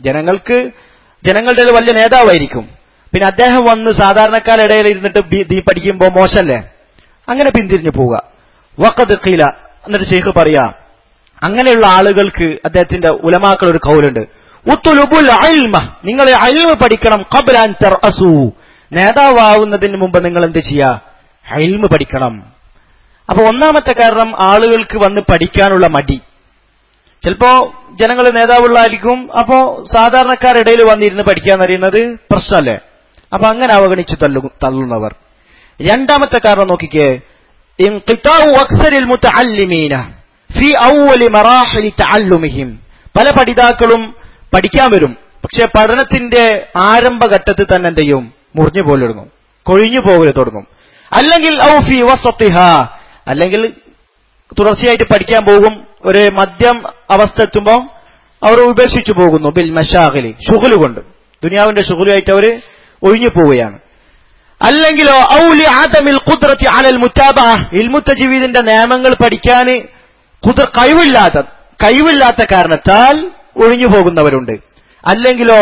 ജനങ്ങളുടെ വലിയ നേതാവായിരിക്കും, പിന്നെ അദ്ദേഹം വന്ന് സാധാരണക്കാരുടെ ഇടയിൽ ഇരുന്നിട്ട് ദീ പഠിക്കുമ്പോൾ മോശമല്ലേ, അങ്ങനെ പിന്തിരിഞ്ഞു പോവുക. വഖദ് ഖീല, എന്നിട്ട് ശൈഖ് പറയാ, അങ്ങനെയുള്ള ആളുകൾക്ക് അദ്ദേഹത്തിന്റെ ഉലമാക്കൾ ഒരു ഖൗലുണ്ട്, ഉത്ലുബുൽ ഇൽമ, നിങ്ങൾ ഇൽമ പഠിക്കണം, ഖബ്ല അൻ തർഅസു, നേതാവാവുന്നതിന് മുമ്പ് നിങ്ങൾ എന്ത് ചെയ്യാ, ഇൽമ പഠിക്കണം. അപ്പൊ ഒന്നാമത്തെ കാരണം ആളുകൾക്ക് വന്ന് പഠിക്കാനുള്ള മടി. ചിലപ്പോ ജനങ്ങൾ നേതാവുള്ളായിരിക്കും, അപ്പോ സാധാരണക്കാരുടെ ഇടയിൽ വന്നിരുന്ന് പഠിക്കാന്ന് അറിയുന്നത് പ്രശ്നമല്ലേ, അപ്പൊ അങ്ങനെ അവഗണിച്ച് തള്ളുന്നവർ. രണ്ടാമത്തെ കാരണം നോക്കിക്കേ, ഇൻഖിതാഉ അക്സരിൽ മുതഅല്ലിമീന ഫീ അവ്വലി മറാഹിലി തഅല്ലുമിഹിം. പല പഠിതാക്കളും പഠിക്കാൻ വരും, പക്ഷെ പഠനത്തിന്റെ ആരംഭഘട്ടത്തിൽ തന്നെ എന്ത് ചെയ്യും, മുറിഞ്ഞു പോലെ തുടങ്ങും, കൊഴിഞ്ഞു പോകൽ തുടങ്ങും. അല്ലെങ്കിൽ ഔ ഫീ വസതിഹാ, അല്ലെങ്കിൽ തുടർച്ചയായിട്ട് പഠിക്കാൻ പോകും, ഒരു മധ്യം അവസ്ഥ എത്തുമ്പോൾ അവർ ഉപേക്ഷിച്ചു പോകുന്നു. ബിൽ മശാഗിലി, ശുഗ്ല് കൊണ്ട്, ദുനിയാവിന്റെ ശുഗ്ലുമായിട്ട് അവർ ഒഴിഞ്ഞു പോവുകയാണ്. അല്ലെങ്കിലോ ഔലി ആദമിൽ ഖുദ്റത്തി അലൽ മുതാബഅ, ഇൽമു തജ്വീദിന്റെ നിയമങ്ങൾ പഠിക്കാൻ കഴിവില്ലാത്ത കാരണത്താൽ ഒഴിഞ്ഞു പോകുന്നവരുണ്ട്. അല്ലെങ്കിൽ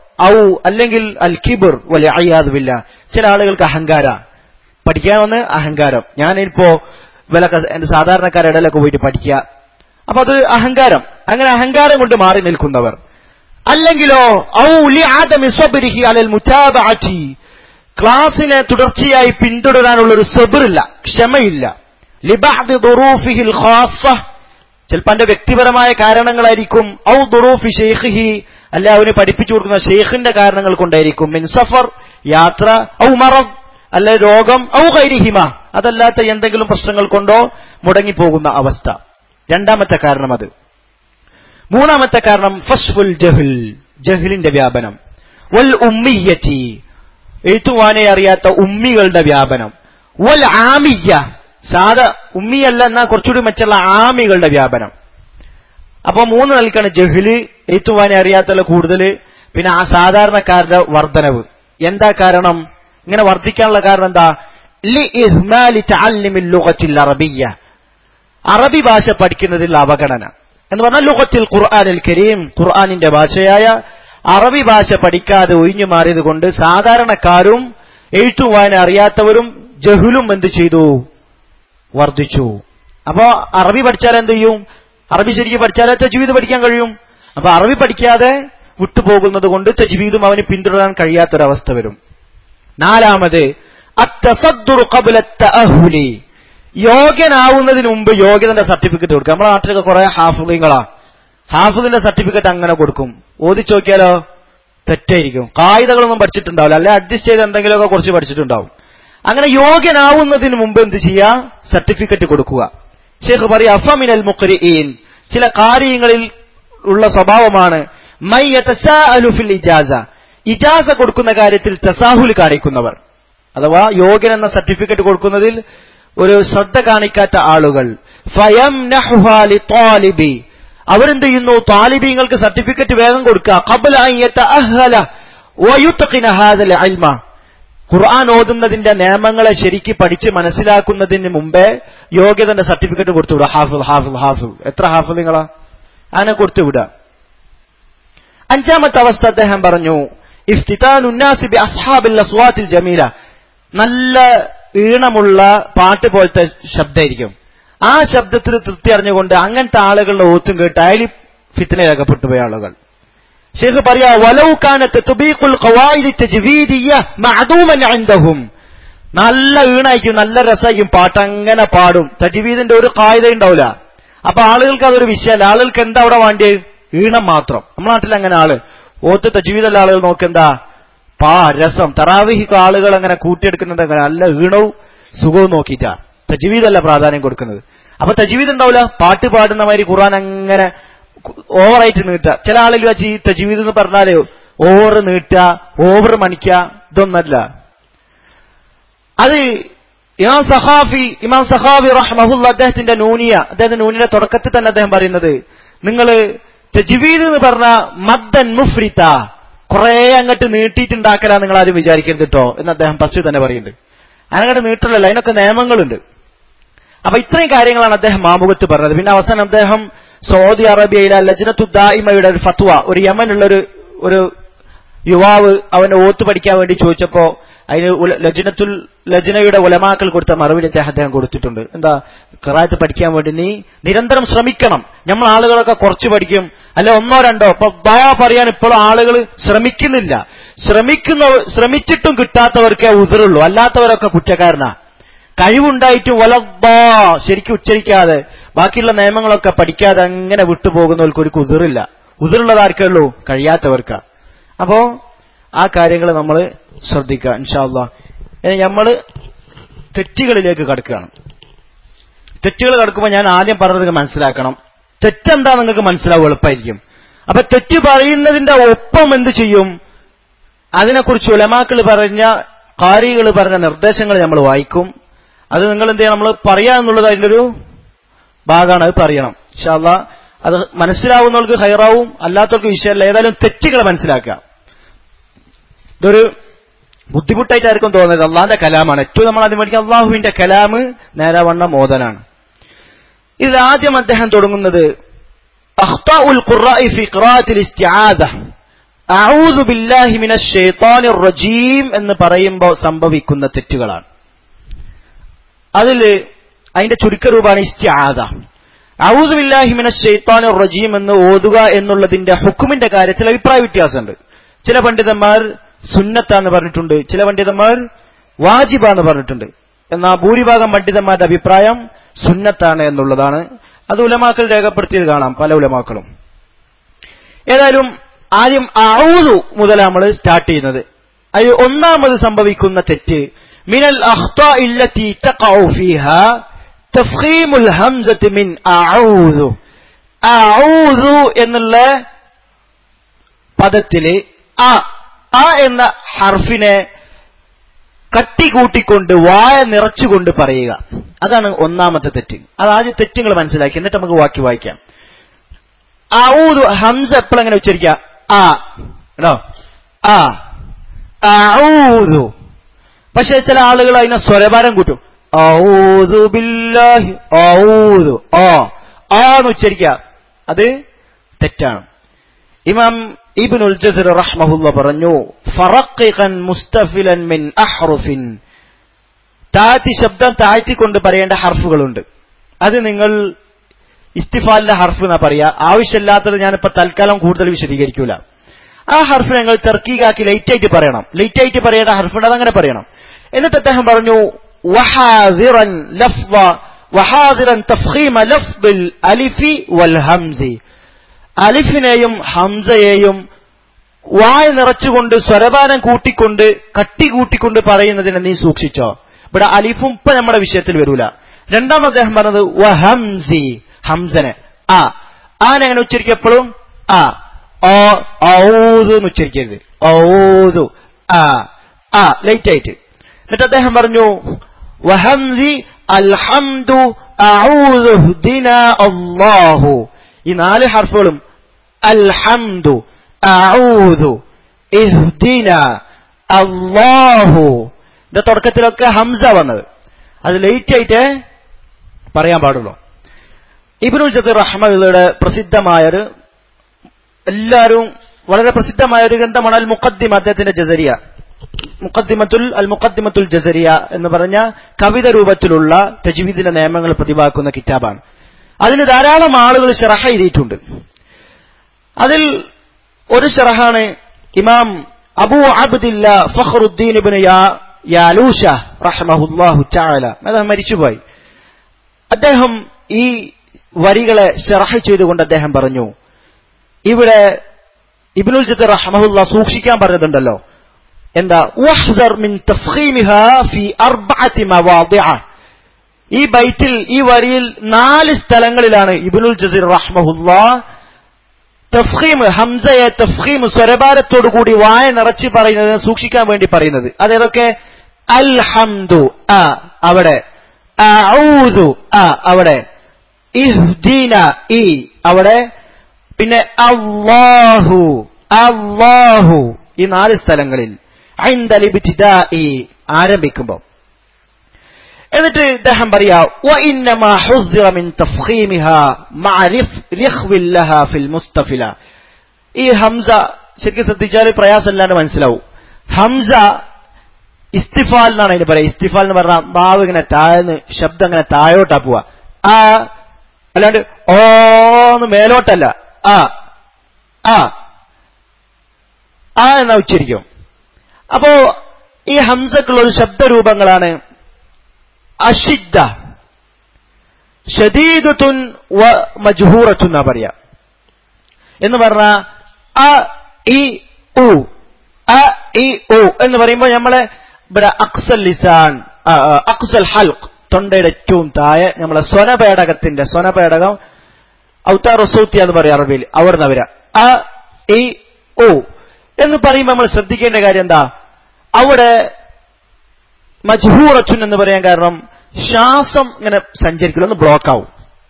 അൽ കിബർ വൽ ഇയാദു ബില്ലാഹ്, ചില ആളുകൾക്ക് അഹങ്കാര, പഠിക്കാൻ വന്ന് അഹങ്കാരം, ഞാനിപ്പോ വിലക്കെ എന്റെ സാധാരണക്കാരുടെ ഇടയിലൊക്കെ പോയിട്ട് പഠിക്കുക, അപ്പൊ അത് അഹങ്കാരം, അങ്ങനെ അഹങ്കാരം കൊണ്ട് മാറി നിൽക്കുന്നവർ. അല്ലെങ്കിലോ ഔലി ആദമി സ്വബ്രിഹി അലൽ മുതാബഅതി, ക്ലാസിനെ തുടർച്ചയായി പിന്തുടരാനുള്ള ഒരു സബ്റില്ല, ക്ഷമയില്ല. ലിബഅദി ദുറൂഫിഹിൽ ഖാസ്സ, ചിലപ്പോൾ എന്റെ വ്യക്തിപരമായ കാരണങ്ങളായിരിക്കും. ഔ ദുറൂഫി ശൈഖിഹി, അല്ലെ അവന് പഠിപ്പിച്ചു കൊടുക്കുന്ന ഷെയ്ഖിന്റെ കാരണങ്ങൾ കൊണ്ടായിരിക്കും. മിൻ സഫർ, യാത്ര, ഔ മറദ്, അല്ലെ രോഗം, ഔ ഗൈരിഹിമ, അതല്ലാത്ത എന്തെങ്കിലും പ്രശ്നങ്ങൾ കൊണ്ടോ മുടങ്ങിപ്പോകുന്ന അവസ്ഥ. രണ്ടാമത്തെ കാരണം അത്. മൂന്നാമത്തെ കാരണം ഫസ്ഫുൽ ജഹ്ൽ, ജഹ്ലിന്റെ വ്യാപനം. വൽ ഉമ്മിയത്തി, എഴുത്തുവാനെ അറിയാത്ത ഉമ്മികളുടെ വ്യാപനം. വൽ ആമിയ്യ, സാധാ ഉമ്മിയല്ല എന്നാ കുറച്ചുകൂടി മെച്ചുള്ള ആമികളുടെ വ്യാപനം. അപ്പൊ മൂന്ന് നിലക്കാണ് ജഹ്ല്, എഴുത്തുവാനെ അറിയാത്തുള്ള കൂടുതല്, പിന്നെ ആ സാധാരണക്കാരുടെ വർധനവ്. എന്താ കാരണം, ഇങ്ങനെ വർദ്ധിക്കാനുള്ള കാരണം എന്താ, ലി ഇഹ്മാലി തഅല്ലുമിൽ ലുഗത്തിൽ അറബിയ്യ, അറബി ഭാഷ പഠിക്കുന്നതിൽ അവഗണന എന്ന് പറഞ്ഞാൽ ലുഗത്തുൽ ഖുർആനിൽ കരീം, ഖുർആനിന്റെ ഭാഷയായ അറബി ഭാഷ പഠിക്കാതെ ഒഴിഞ്ഞു മാറിയത് കൊണ്ട് സാധാരണക്കാരും എഴുത്തും വായന അറിയാത്തവരും ജഹുലും എന്ത് ചെയ്തു? വർദ്ധിച്ചു. അപ്പോ അറബി പഠിച്ചാൽ എന്ത് ചെയ്യും? അറബി ശരിക്കും പഠിച്ചാലേ തജ്വീദ് പഠിക്കാൻ കഴിയും. അപ്പൊ അറബി പഠിക്കാതെ വിട്ടുപോകുന്നത് കൊണ്ട് തജ്വീദും അവന് പിന്തുടരാൻ കഴിയാത്തൊരവസ്ഥ വരും. നാലാമത് അത്തസദ്ദുറു ഖബ്ല തഅഹുലി, യോഗ്യനാവുന്നതിന് മുമ്പ് യോഗ്യതന്റെ സർട്ടിഫിക്കറ്റ് കൊടുക്കുക. നമ്മുടെ നാട്ടിലൊക്കെ കുറെ ഹാഫിളുകളാ, ഹാഫിളിന്റെ സർട്ടിഫിക്കറ്റ് അങ്ങനെ കൊടുക്കും. ഓദിച്ചു നോക്കിയാലോ തെറ്റായിരിക്കും, കായികകളൊന്നും പഠിച്ചിട്ടുണ്ടാവില്ല, അല്ലെ അഡ്ജസ്റ്റ് ചെയ്ത് എന്തെങ്കിലുമൊക്കെ കുറച്ച് പഠിച്ചിട്ടുണ്ടാവും. അങ്ങനെ യോഗ്യനാവുന്നതിന് മുമ്പ് എന്ത് ചെയ്യുക? സർട്ടിഫിക്കറ്റ് കൊടുക്കുക. ഷെയ്ഖ് പറയാ അഫമിനൽ മുഖ്രിഈൻ, ചില കാര്യങ്ങളിൽ ഉള്ള സ്വഭാവമാണ് മൈ യതസാഅലു ഫിൽ ഇജാസ, ഇജാസ കൊടുക്കുന്ന കാര്യത്തിൽ തസാഹുൽ കാണിക്കുന്നവർ, അഥവാ യോഗ്യൻ എന്ന സർട്ടിഫിക്കറ്റ് കൊടുക്കുന്നതിൽ ഒരു ശ്രദ്ധ കാണിക്കാത്ത ആളുകൾ. ഫയംനഹുഹാ ലിതാലിബി, അവരെന്ത് ചെയ്യുന്നു? താലിബീങ്ങൾക്ക് സർട്ടിഫിക്കറ്റ് വേഗം കൊടുക്കുക. ഖബ്ല അൻ യതഅഹല വയുത്ഖിന ഹാദൽ ഇൽമ, ഖുർആൻ ഓതുന്നതിന്റെ നിയമങ്ങളെ ശരിക്ക് പഠിച്ച് മനസ്സിലാക്കുന്നതിന് മുമ്പേ യോഗ്യതന്റെ സർട്ടിഫിക്കറ്റ് കൊടുത്തുവിടുക. ഹാഫിൾ ഹാഫിൾ ഹാഫിൾ, എത്ര ഹാഫിളുകളാ അങ്ങനെ കൊടുത്തുവിടുക. അഞ്ചാമത്തെ അവസ്ഥ അദ്ദേഹം പറഞ്ഞു ഇഫ്തിതാനുന്നാസി ബി അസ്ഹാബിൽ അസ്വാത്തിൽ ജമീല, നല്ല ഈണമുള്ള പാട്ട് പോലത്തെ ശബ്ദമായിരിക്കും. ആ ശബ്ദത്തിൽ തൃപ്തി അറിഞ്ഞുകൊണ്ട് അങ്ങനത്തെ ആളുകളുടെ ഓത്തും കേട്ട് അയാൾ ഫിത്നയിലകപ്പെട്ടു പോയ ആളുകൾ. ഷെയ്ഖ് പറയാ വലൗ കാനത് തുബീഖുൽ ഖവായിദി തജ്വീദിയ്യ മഅദൂമൻ ഇൻദഹും, നല്ല ഈണായിരിക്കും, നല്ല രസമായിരിക്കും, പാട്ട് അങ്ങനെ പാടും, തജ്വീദിന്റെ ഒരു ഖായിദ ഉണ്ടാവില്ല. അപ്പൊ ആളുകൾക്ക് അതൊരു വിഷയമല്ല. ആളുകൾക്ക് എന്താ അവിടെ വേണ്ടിയത്? ഈണം മാത്രം. നമ്മുടെ നാട്ടിൽ അങ്ങനെ ആള് ഓത്ത് തജ്വീദുള്ള ആളുകൾ നോക്കെന്താ രസം. തറാവീഹ് ആളുകൾ അങ്ങനെ കൂട്ടിയെടുക്കുന്നത് അങ്ങനെ നല്ല ഈണവും സുഖവും നോക്കിയിട്ടാ, തജ്വീദല്ല പ്രാധാന്യം കൊടുക്കുന്നത്. അപ്പൊ തജ്വീദ് ഉണ്ടാവില്ല, പാട്ട് പാടുന്ന മാതിരി ഖുർആൻ അങ്ങനെ ഓവറായിട്ട് നീട്ടുക. ചില ആളുകൾ വെച്ച് ഈ തജ്വീദ് എന്ന് പറഞ്ഞാല് ഓവർ നീട്ടുക, ഓവർ മണിക്കുക, ഇതൊന്നല്ല. അത് ഇമാം സഖാഫി റഹ്മഹുല്ലാ അദ്ദേഹത്തിന്റെ നൂനിയുടെ തുടക്കത്തിൽ തന്നെ അദ്ദേഹം പറയുന്നത്, നിങ്ങള് തജ്വീദ് എന്ന് പറഞ്ഞ മദ്ദൻ മുഫ്രിത, കുറെ അങ്ങോട്ട് നീട്ടിയിട്ടുണ്ടാക്കലാ നിങ്ങൾ ആരും വിചാരിക്കരുത് കേട്ടോ എന്ന് അദ്ദേഹം ഫസ്റ്റ് തന്നെ പറയുന്നുണ്ട്. അങ്ങോട്ട് നീട്ടലല്ല, അതിനൊക്കെ നിയമങ്ങളുണ്ട്. അപ്പൊ ഇത്രയും കാര്യങ്ങളാണ് അദ്ദേഹം ആമുഖത്ത് പറഞ്ഞത്. പിന്നെ അവസാനം അദ്ദേഹം സൗദി അറേബ്യയിലെ ലജ്നത്തു ദായിമയുടെ ഒരു ഫത്വ, ഒരു യമനുള്ള ഒരു യുവാവ് അവന്റെ ഓത്ത് പഠിക്കാൻ വേണ്ടി ചോദിച്ചപ്പോ അതിന് ലജ്നയുടെ ഉലമാക്കൾ കൊടുത്ത മറുപടി അദ്ദേഹം കൊടുത്തിട്ടുണ്ട്. എന്താ? ഖിറാഅത്ത് പഠിക്കാൻ വേണ്ടി നീ നിരന്തരം ശ്രമിക്കണം. നമ്മൾ ആളുകളൊക്കെ കുറച്ച് പഠിക്കും, അല്ലെ ഒന്നോ രണ്ടോ. ഇപ്പൊ പറയാൻ ഇപ്പോഴും ആളുകൾ ശ്രമിക്കുന്നില്ല. ശ്രമിച്ചിട്ടും കിട്ടാത്തവർക്കേ ഉദറുള്ളൂ, അല്ലാത്തവരൊക്കെ കുറ്റക്കാരനാ. കഴിവുണ്ടായിട്ടും ശരിക്കും ഉച്ചരിക്കാതെ ബാക്കിയുള്ള നിയമങ്ങളൊക്കെ പഠിക്കാതെ അങ്ങനെ വിട്ടുപോകുന്നവർക്ക് ഒരു ഉദറില്ല. ഉദറുള്ളത് ആർക്കേ ഉള്ളൂ? കഴിയാത്തവർക്കാ. അപ്പോ ആ കാര്യങ്ങൾ നമ്മൾ ശ്രദ്ധിക്കുക ഇൻഷാ അല്ലാഹ്. നമ്മൾ തെറ്റുകളിലേക്ക് കടക്കുകയാണ്. തെറ്റുകൾ കടക്കുമ്പോൾ ഞാൻ ആദ്യം പറഞ്ഞത് മനസ്സിലാക്കണം. തെറ്റെന്താ നിങ്ങൾക്ക് മനസ്സിലാവും, എളുപ്പമായിരിക്കും. അപ്പൊ തെറ്റ് പറയുന്നതിന്റെ ഒപ്പം എന്ത് ചെയ്യും? അതിനെക്കുറിച്ച് ഉലമാക്കൾ പറഞ്ഞ ഖാരികൾ പറഞ്ഞ നിർദ്ദേശങ്ങൾ നമ്മൾ വായിക്കും. അത് നിങ്ങൾ എന്ത് ചെയ്യണം? നമ്മൾ പറയാന്നുള്ളത് അതിന്റെ ഒരു ഭാഗമാണ്, അത് പറയണം ഇൻഷാ അല്ലാഹ്. അത് മനസ്സിലാവുന്നവർക്ക് ഹൈറാവും, അല്ലാത്തവർക്ക് വിഷയമല്ല. ഏതായാലും തെറ്റുകൾ മനസ്സിലാക്കുക. ഇതൊരു ബുദ്ധിമുട്ടായിട്ടായിരിക്കും തോന്നുന്നത്. അള്ളാഹിന്റെ കലാമാണ്. ഏറ്റവും നമ്മൾ ആദ്യം പഠിക്കുക അള്ളാഹുവിന്റെ കലാമ് നേരാവണ്ണം ഓതലാണ്. ഇതിൽ ആദ്യം അദ്ദേഹം തുടങ്ങുന്നത് അഖ്താഉൽ ഖുറാഇ ഫി ഖിറാഅത്തിൽ ഇസ്തിആദ അഊദു ബില്ലാഹി മിനശ് ശൈത്താനിർ റജീം എന്ന് പറയുമ്പോൾ സംഭവിക്കുന്ന തെറ്റുകളാണ്. അതിന്റെ ചുരുക്കരൂപമാണ് ഇസ്തിആദ. അഊദു ബില്ലാഹി മിനശ് ശൈത്താനിർ റജീം എന്ന് ഓതുക എന്നുള്ളതിന്റെ ഹുക്മിന്റെ കാര്യത്തിൽ അഭിപ്രായ വ്യത്യാസമുണ്ട്. ചില പണ്ഡിതന്മാർ സുന്നത്താന്ന് പറഞ്ഞിട്ടുണ്ട്, ചില പണ്ഡിതന്മാർ വാജിബാന്ന് പറഞ്ഞിട്ടുണ്ട്. എന്നാൽ ഭൂരിഭാഗം പണ്ഡിതന്മാരുടെ അഭിപ്രായം സുന്നത്താണ് എന്നുള്ളതാണ്. അത് ഉലമാക്കൾ രേഖപ്പെടുത്തിയത് കാണാം, പല ഉലമാക്കളും. ഏതായാലും ആദ്യം അഊദു മുതൽ നമ്മൾ സ്റ്റാർട്ട് ചെയ്യുന്നത്. അതിൽ ഒന്നാമത് സംഭവിക്കുന്ന തെറ്റ് മിനൽ അഖ്താഇ അല്ലതി തഖഉ ഫീഹാ തഫ്ഖീമുൽ ഹംസത്തി മിൻ അഊദു. അഊദു എന്നുള്ള പദത്തില് ആ എന്ന ഹർഫിനെ കട്ടികൂട്ടിക്കൊണ്ട് വായ നിറച്ചുകൊണ്ട് പറയുക, അതാണ് ഒന്നാമത്തെ തെറ്റ്. അത് ആദ്യം തെറ്റുകൾ മനസ്സിലാക്കി, എന്നിട്ട് നമുക്ക് വാക്കി വായിക്കാം. അഊദു ഹംസ എപ്പോഴെങ്ങനെ ഉച്ചരിക്കുക? കേട്ടോ, അഊദു. പക്ഷെ ചില ആളുകൾ അതിനെ സ്വരഭാരം കൂട്ടും. ഔദു ബില്ലാഹി ഔദു എന്ന് ഉച്ചരിക്കുക, അത് തെറ്റാണ്. ഇമാം ഇബ്നുൽ ജസർ റഹ്മഹുല്ലാ പറഞ്ഞു, ഫറഖിഖൻ മുസ്തഫിലൻ മിൻ അഹ്റുഫിൻ, താഴ്ത്തി ശബ്ദം താഴ്ത്തിക്കൊണ്ട് പറയേണ്ട ഹർഫുകളുണ്ട്. അത് നിങ്ങൾ ഇസ്തിഫാലിന്റെ ഹർഫ് എന്നാ പറയാ. ആവശ്യമില്ലാത്തത് ഞാനിപ്പോ തൽക്കാലം കൂടുതൽ വിശദീകരിക്കൂല. ആ ഹർഫ് നിങ്ങൾ തർക്കീകാക്കി ലൈറ്റായിട്ട് പറയണം. ലൈറ്റായിട്ട് പറയേണ്ട ഹർഫുണ്ട്, അതങ്ങനെ പറയണം. എന്നിട്ട് അദ്ദേഹം പറഞ്ഞു, വഹാദിറൻ ലഫ്ള വഹാദിറൻ തഫ്ഖീമ ലഫ്ദിൽ അലിഫി വൽ ഹംസി, അലിഫിനെയും ഹംസയെയും വായ നിറച്ചുകൊണ്ട് സ്വരഭാരം കൂട്ടിക്കൊണ്ട് കട്ടി കൂട്ടിക്കൊണ്ട് പറയുന്നതിനെ നീ സൂക്ഷിച്ചോ. ഇവിടെ അലിഫും ഇപ്പൊ നമ്മുടെ വിഷയത്തിൽ വരൂല. രണ്ടാമത് അദ്ദേഹം പറഞ്ഞത് വഹംസി, ഹംസനെ ആനെങ്ങനെ ഉച്ചരിക്കപ്പോഴും ഔദു എന്ന് ഉച്ചരിക്കരുത്. ഔദു ലൈറ്റ് ആയിട്ട്. എന്നിട്ട് അദ്ദേഹം പറഞ്ഞു വഹംസി അൽഹംദു അഊദു ഹ്ദിനാ അല്ലാഹു, ഈ 4 ഹർഫുകളും അൽഹംദു അഊദു ഇഹ്ദിനാ അല്ലാഹു, ഇതിന്റെ തുടക്കത്തിലൊക്കെ ഹംസ വന്നത്. അത് ലൈറ്റ് ആയിട്ട് പറയാൻ പാടുള്ളൂ. ഇബ്നുൽ ജസർ റഹ്മത്തുള്ളാഹിയുടെ പ്രസിദ്ധമായൊരു, എല്ലാവരും വളരെ പ്രസിദ്ധമായ ഒരു ഗ്രന്ഥമാണ് അൽ മുഖദ്ദിമ, അദ്ദേഹത്തിന്റെ ജസരിയ, മുഖദ്ദിമത്തുൽ ജസരിയ എന്ന് പറഞ്ഞ കവിത രൂപത്തിലുള്ള തജ്വീദിന്റെ നിയമങ്ങൾ പ്രതിപാദിക്കുന്ന കിതാബാണ്. അതിന് ധാരാളം ആളുകൾ ശറഹ എഴുതിയിട്ടുണ്ട്. അതിൽ ഒരു ശറഹാണ് ഇമാം അബൂ അബ്ദില്ല ഫഖ്റുദ്ദീൻ ഇബ്നു യാലൂഷ റഹ്മഹുല്ലാഹു തആല, അദ്ദേഹം മരിച്ചുപോയി. അദ്ദേഹം ഈ വരികളെ ശറഹ ചെയ്തുകൊണ്ട് അദ്ദേഹം പറഞ്ഞു, ഇവിടെ ഇബ്നുൽ ജസർ റഹ്മഹുല്ലാ സൂക്ഷിക്കാൻ പറഞ്ഞിട്ടുണ്ടല്ലോ, എന്താ വഹ്ദർ മിൻ തഫ്ഖീമിഹാ ഫീ 4 മവാദിഅ. ഈ ബൈത്തിൽ, ഈ വരിയിൽ 4 സ്ഥലങ്ങളിലാണ് ഇബ്നുൽ ജസർ റഹ്മഹുല്ലാ തഫ്ഖീം, ഹംസയെ തഫ്ഖീം സ്വരഭാരത്തോടു കൂടി വായ നിറച്ച് പറയുന്നതിനെ സൂക്ഷിക്കാൻ വേണ്ടി പറയുന്നത്. അതേതൊക്കെ? അൽഹംദു അവിടെ, അഊദു അവിടെ, ഇഹ്ദിന അവിടെ, പിന്നെ അല്ലാഹു അല്ലാഹു, ഈ 4 സ്ഥലങ്ങളിൽ ഇൻദൽ ഇബ്തിദാഇ ആരംഭിക്കുമ്പോൾ. എന്നിട്ട് ഇദ്ദേഹം പറയാ വഇന്നമാ ഹുസ്സിറ മിൻ തഫ്ഖീമിഹാ മഅ റിഖ്വിൽ ലഹാ ഫിൽ മുസ്തഫില. ഈ ഹംസ ശരിക്കും ശ്രദ്ധിച്ചാൽ പ്രയാസമില്ലാണ്ട് മനസ്സിലാവും. ഹംസ ഇസ്തിഫാൽ എന്നാണ് അതിന് പറയാ. ഇസ്തിഫാൽ എന്ന് പറഞ്ഞാൽ നാവ് ഇങ്ങനെ താഴ്ന്ന് ശബ്ദം ഇങ്ങനെ താഴോട്ടാ പോവാ, അല്ലാണ്ട് ഓന്ന് മേലോട്ടല്ല. എന്നാ ഉച്ചരിക്കും. അപ്പോ ഈ ഹംസക്കുള്ള ഒരു ശബ്ദരൂപങ്ങളാണ് അഷിദ്ദ, ഷദീദത്തുൻ വ മജ്ഹൂറത്തുൻ എന്നാ പറയാ. എന്ന് പറഞ്ഞാ എന്ന് പറയുമ്പോൾ നമ്മളെ ഇവിടെ അക്സൽ ലിസാൻ, അക്സൽ ഹൽഖ്, തൊണ്ടയുടെ ഏറ്റവും താഴെ നമ്മളെ സ്വനപേടകം ഔതാർ സൗത്തി എന്ന് പറയാം അറബിയിൽ, അവിടുന്ന് വരാ എന്ന് പറയുമ്പോൾ നമ്മൾ ശ്രദ്ധിക്കേണ്ട കാര്യം എന്താ, അവിടെ മജ്ഹൂറത്തുൻ എന്ന് പറയാൻ കാരണം ശ്വാസം ഇങ്ങനെ സഞ്ചരിക്കില്ല, ഒന്ന് ബ്ലോക്ക് ആവും.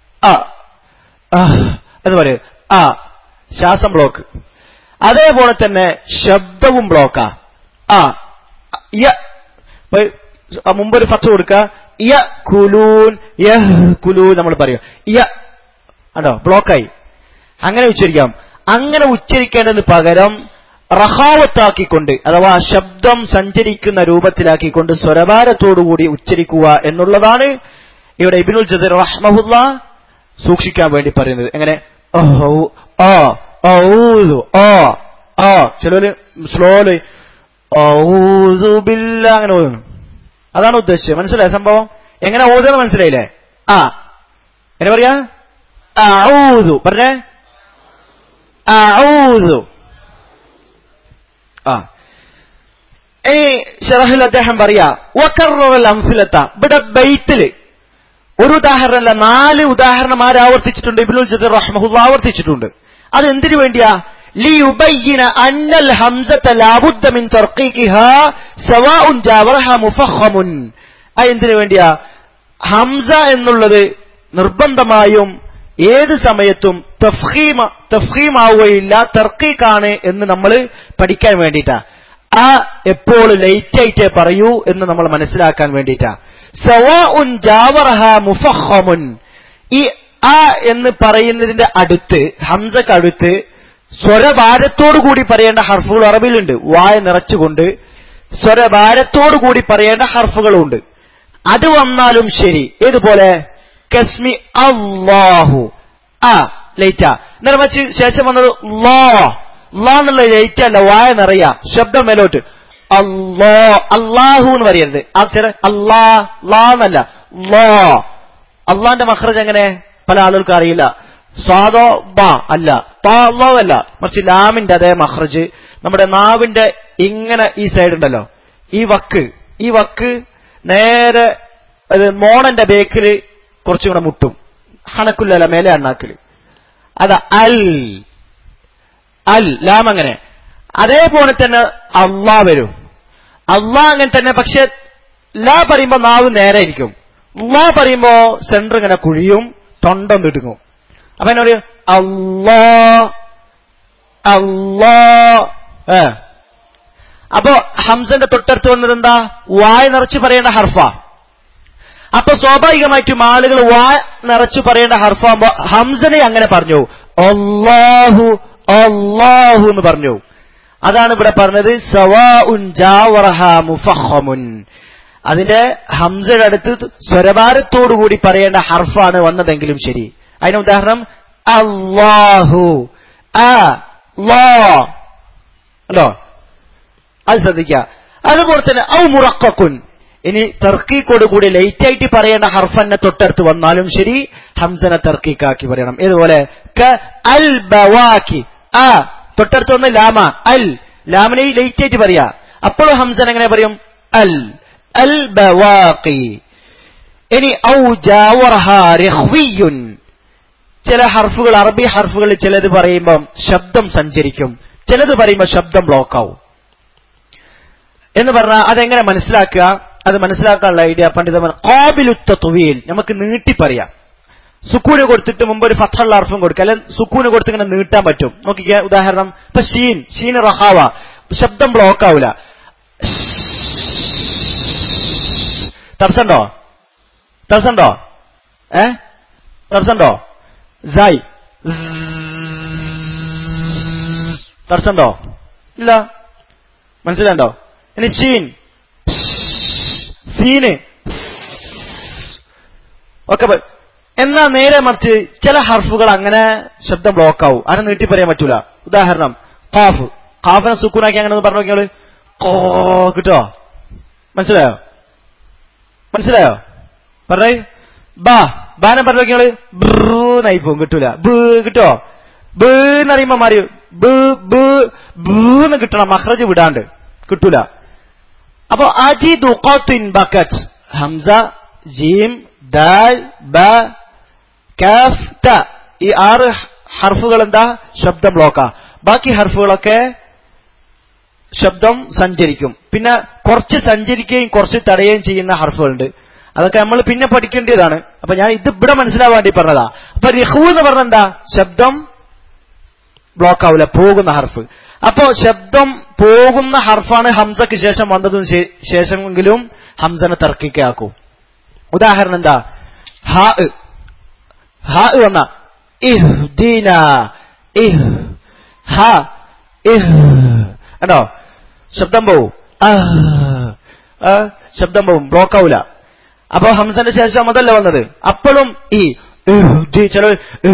എന്ന് പറയും, ശ്വാസം ബ്ലോക്ക്. അതേപോലെ തന്നെ ശബ്ദവും ബ്ലോക്കാ. മുമ്പൊരു ഫത്ത് കൊടുക്കുക, നമ്മൾ പറയും ആണോ, ബ്ലോക്കായി. അങ്ങനെ ഉച്ചരിക്കാം. അങ്ങനെ ഉച്ചരിക്കേണ്ടതിന് പകരം റഹാവത്താക്കിക്കൊണ്ട്, അഥവാ ശബ്ദം സഞ്ചരിക്കുന്ന രൂപത്തിലാക്കിക്കൊണ്ട് സ്വരഭാരത്തോടുകൂടി ഉച്ചരിക്കുക എന്നുള്ളതാണ് ഇവിടെ ഇബ്നുൽ ജസർ റഹ്മഹുല്ലാ സൂക്ഷിക്കാൻ വേണ്ടി പറയുന്നത്. എങ്ങനെ? ചിലര് സ്ലോല് അങ്ങനെ ഓതുന്നു, അതാണ് ഉദ്ദേശിച്ചത്. മനസ്സിലായ സംഭവം? എങ്ങനെ ഓതുന്നത് മനസ്സിലായില്ലേ? എങ്ങനെ പറയാ? പറഞ്ഞേ, ഇനി ഷറഹിൽ അദ്ദേഹം പറയാ വകററൽ അംസിലത, ഇവിടെ ബൈത്തില് ഒരു ഉദാഹരണമല്ല 4 ഉദാഹരണം ആവർത്തിച്ചിട്ടുണ്ട്. ഇബ്നുൽ ജസർ റഹ്മഹുല്ലാ ആവർത്തിച്ചിട്ടുണ്ട്. അത് എന്തിനു വേണ്ടിയാ? ലിയുബയ്യിന അന്നൽ ഹംസത ലാബുദ്ദ മിൻ തർഖീഖിഹാ സവാഉൻ ജാവറഹ മുഫഖമുൻ. എന്തിനു വേണ്ടിയാ? ഹംസ എന്നുള്ളത് നിർബന്ധമായും ഏത് സമയത്തും തഫ്ഖീമാവുകയില്ല, തർക്കീഖാണ് എന്ന് നമ്മൾ പഠിക്കാൻ വേണ്ടിയിട്ടാ. എപ്പോൾ ലൈറ്റായിട്ടേ പറയൂ എന്ന് നമ്മൾ മനസ്സിലാക്കാൻ വേണ്ടിയിട്ടാ. സവാഉൻ ജാവറഹ മുഫഖമുൻ. ഈ ആ എന്ന് പറയുന്നതിന്റെ അടുത്ത്, ഹംസക്ക് അടുത്ത് സ്വരഭാരത്തോടു കൂടി പറയേണ്ട ഹർഫുകൾ അറബിയിലുണ്ട്. വായ നിറച്ചുകൊണ്ട് സ്വരഭാരത്തോടു കൂടി പറയേണ്ട ഹർഫുകളുണ്ട്. അത് വന്നാലും ശരി. ഏതുപോലെ കസ്മി അല്ലാഹു, ആ ലൈറ്റ നേരെ വെച്ച് ശേഷം വന്നത് ലാ, ലാ എന്നുള്ള ലൈറ്റ അല്ല, വായ നിറയ, ശബ്ദം മേലോട്ട്. അല്ലാഹു എന്ന് പറയരുത്. ആ ചില അല്ലാ ലാ എന്നല്ല, ലാ. അള്ളാന്റെ മഖ്റജ് എങ്ങനെ പല ആളുകൾക്ക് അറിയില്ല. സ്വാദോ ബാ അല്ല, പാ അല്ല, മറിച്ച് ലാമിന്റെ അതേ മഖ്റജ്. നമ്മുടെ നാവിന്റെ ഇങ്ങനെ ഈ സൈഡ് ഉണ്ടല്ലോ, ഈ വക്ക് നേരെ മോണന്റെ ബേക്കില് കുറച്ചും കൂടെ മുട്ടും, ഹണക്കുല്ല മേലെ അണ്ണാക്കില്. അതാ അൽ അൽ ലാം. അങ്ങനെ അതേപോലെ തന്നെ അള്ളാ വരും. അള്ളാ അങ്ങനെ തന്നെ. പക്ഷെ ലാ പറയുമ്പോ നാവ് നേരെ ഇരിക്കും. ലാ പറയുമ്പോ സെന്റർ ഇങ്ങനെ കുഴിയും, തൊണ്ടം ഇടുങ്ങും. അപ്പൊ എന്നോട് അല്ലാ അല്ലാ. അപ്പൊ ഹംസന്റെ തൊട്ടടുത്ത് വന്നത് എന്താ? വായ നിറച്ചു പറയേണ്ട ഹർഫ. അപ്പൊ സ്വാഭാവികമായിട്ടും ആളുകൾ വായ നിറച്ചു പറയേണ്ട ഹർഫാകുമ്പോ ഹംസനെ അങ്ങനെ പറഞ്ഞു, അല്ലാഹു അല്ലാഹു എന്ന് പറഞ്ഞു. അതാണ് ഇവിടെ പറഞ്ഞത് സവാഉൻ ജാവറഹ മുഫഖമുൻ. അതിന്റെ ഹംസയുടെ അടുത്ത് സ്വരഭാരത്തോടുകൂടി പറയേണ്ട ഹർഫാണ് വന്നതെങ്കിലും ശരി. അതിന് ഉദാഹരണം അല്ലാഹു, അല്ലോ, അത് ശ്രദ്ധിക്കുക. അതുപോലെ തന്നെ ഔ മുറഖഖുൻ. ഇനി തർക്കീക്കോടുകൂടി ലൈറ്റായിട്ട് പറയേണ്ട ഹർഫന്നെ തൊട്ടടുത്ത് വന്നാലും ശരി, ഹംസനെ തർക്കീക്കാക്കി പറയണം. ഇതുപോലെ ക അൽ ബവാക്കി, തൊട്ടടുത്ത് വന്ന് ലാമ, അൽ ലാമിനെ ലൈറ്റായിട്ട് പറയാ, അപ്പോഴും ഹംസൻ എങ്ങനെ പറയും? അൽ അൽ ബവാഖി. ഇനി ഔ ജാവറഹ റഖ്വിയുൻ. ചില ഹർഫുകൾ, അറബി ഹർഫുകൾ ചിലത് പറയുമ്പം ശബ്ദം സഞ്ചരിക്കും, ചിലത് പറയുമ്പോൾ ശബ്ദം ബ്ലോക്കാവും എന്ന് പറഞ്ഞാൽ അതെങ്ങനെ മനസ്സിലാക്കുക? അത് മനസ്സിലാക്കാനുള്ള ഐഡിയ പണ്ഡിതന്മാർ ഖാബിലു തത്വീൽ, നമുക്ക് നീട്ടി പറയാം. സുക്കൂന് കൊടുത്തിട്ട് മുമ്പ് ഒരു ഫത്ഹുള്ള ഹർഫും കൊടുക്കുക, അല്ലെങ്കിൽ സുക്കൂന് കൊടുത്ത് ഇങ്ങനെ നീട്ടാൻ പറ്റും. നോക്കിക്കുക, ഉദാഹരണം ഇപ്പൊ ഷീൻ റഹാവ, ശബ്ദം ബ്ലോക്ക് ആവൂല. തടസ്സണ്ടോ? തടസ്സണ്ടോ? സായ് തടസ്സണ്ടോ? ഇല്ല. മനസ്സിലാണ്ടോ? ഇനി സീന് ഒക്കെ. എന്നാ നേരെ മറിച്ച് ചില ഹർഫുകൾ അങ്ങനെ ശബ്ദം ബ്ലോക്ക് ആവും, അതിനെ നീട്ടി പറയാൻ പറ്റൂല. ഉദാഹരണം ഖാഫിനെ സുക്കൂനാക്കി അങ്ങനെ പറഞ്ഞു നോക്കിയാൽ കിട്ടോ? മനസ്സിലായോ? പറഞ്ഞേ. ബാനെ പറഞ്ഞു നോക്കിയാള് ബ്രൂന്നായി പോകും, കിട്ടൂല. കിട്ടോ? ബന്ന് അറിയുമ്പോ മാറി ബന്ന് കിട്ടണം, മഖ്റജ് വിടാണ്ട് കിട്ടൂല. അപ്പൊ അജിദു ഖത്ഇൻ ബകത്, ഹംസ ജീം ദാൽ ബ കാഫ് ത, ഈ 6 ഹർഫുകൾ എന്താ? ശബ്ദം ബ്ലോക്കാ. ബാക്കി ഹർഫുകളൊക്കെ ശബ്ദം സഞ്ചരിക്കും. പിന്നെ കുറച്ച് സഞ്ചരിക്കുകയും കുറച്ച് തടയുകയും ചെയ്യുന്ന ഹർഫുകളുണ്ട്. അതൊക്കെ നമ്മൾ പിന്നെ പഠിക്കേണ്ടതാണ്. അപ്പൊ ഞാൻ ഇത് ഇവിടെ മനസ്സിലാവാൻ വേണ്ടി പറഞ്ഞതാ. അപ്പൊ റിഹു എന്ന് പറഞ്ഞ എന്താ? ശബ്ദം ബ്ലോക്ക് ആവില്ല, പോകുന്ന ഹർഫ്. അപ്പോ ശബ്ദം പോകുന്ന ഹർഫാണ് ഹംസക്ക് ശേഷം വന്നതിന് ശേഷമെങ്കിലും ഹംസനെ തർക്കിക്കാക്കൂ. ഉദാഹരണം എന്താ? ഹാ വന്ന ഇഹ്ദിന, കണ്ടോ? ശബ്ദം പോവും, ശബ്ദം പോവും, ബ്ലോക്ക് ആവൂല. അപ്പൊ ഹംസന്റെ ശേഷം അതല്ല വന്നത്. അപ്പോഴും ചില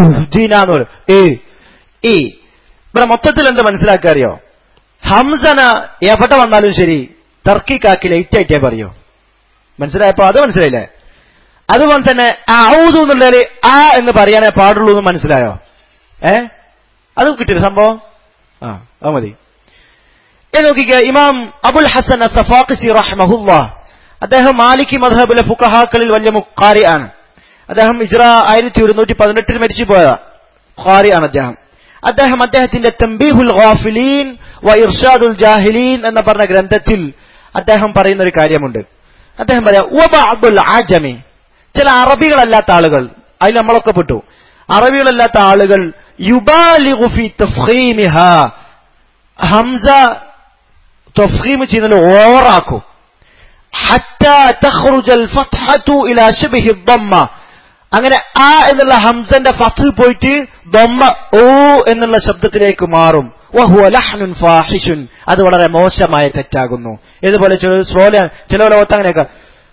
ഇവിടെ മൊത്തത്തിൽ എന്ത് മനസ്സിലാക്കുക അറിയോ? ഹംസന എവിടെ വന്നാലും ശരി തർക്കിക്കാക്കി ലൈറ്റ് ആയിട്ടേ പറയോ. മനസ്സിലായപ്പോ? അത് മനസ്സിലായില്ലേ? അതുപോലെ തന്നെ ഔദു എന്നുള്ളതിൽ എന്ന് പറയാനേ പാടുള്ളൂ എന്ന് മനസ്സിലായോ? അത് കിട്ടിയ സംഭവം. അത് മതി. നോക്കിക്ക, ഇമാം അബുൽ ഹസൻ അസ്സഫാഖിസി റഹ്മഹുല്ലാഹ്, അദ്ദേഹം മാലിക്കി മദ്ഹബിലെ ഫുഖഹാക്കളിൽ വലിയ ഖാരി ആണ്. അദ്ദേഹം ഹിജ്റ 1118 മരിച്ചു പോയ ഖാരി ആണ് അദ്ദേഹം അദ്ദേഹത്തിന്റെ തംബീഹുൽ ഗാഫിലീൻ വ ഇർഷാദുൽ ജാഹിലീൻ എന്ന പറഞ്ഞ ഗ്രന്ഥത്തിൽ അദ്ദേഹം പറയുന്ന ഒരു കാര്യമുണ്ട്. അദ്ദേഹം പറയാം, വബഅദുൽ അജമി, ചില അറബികളല്ലാത്ത ആളുകൾ, അതിൽ നമ്മളൊക്കെ പെട്ടു, അറബികളല്ലാത്ത ആളുകൾ യുബാലിഗു ഫി തഫ്ഖീമിഹാ, ഹംസ തഫ്ഖീം ചെയ്യുന്നതിൽ ഓവറാക്കും. ഹത്താ തഖ്റുജൽ ഫത്ഹതു ഇലാ ശബ്ഹി ദമ്മ. അങ്ങനെ ആ എന്നുള്ള ഹംസന്റെ ഫത്ഹ് പോയിട്ട് ദമ്മ ഓ എന്നുള്ള ശബ്ദത്തിലേക്ക് മാറും. വഹുവ ലഹ്നുൻ ഫാഹിഷുൻ, അത് വളരെ മോശമായ തെറ്റാകുന്നു. ഇതുപോലെ ചില ലോകത്ത് അങ്ങനെയൊക്കെ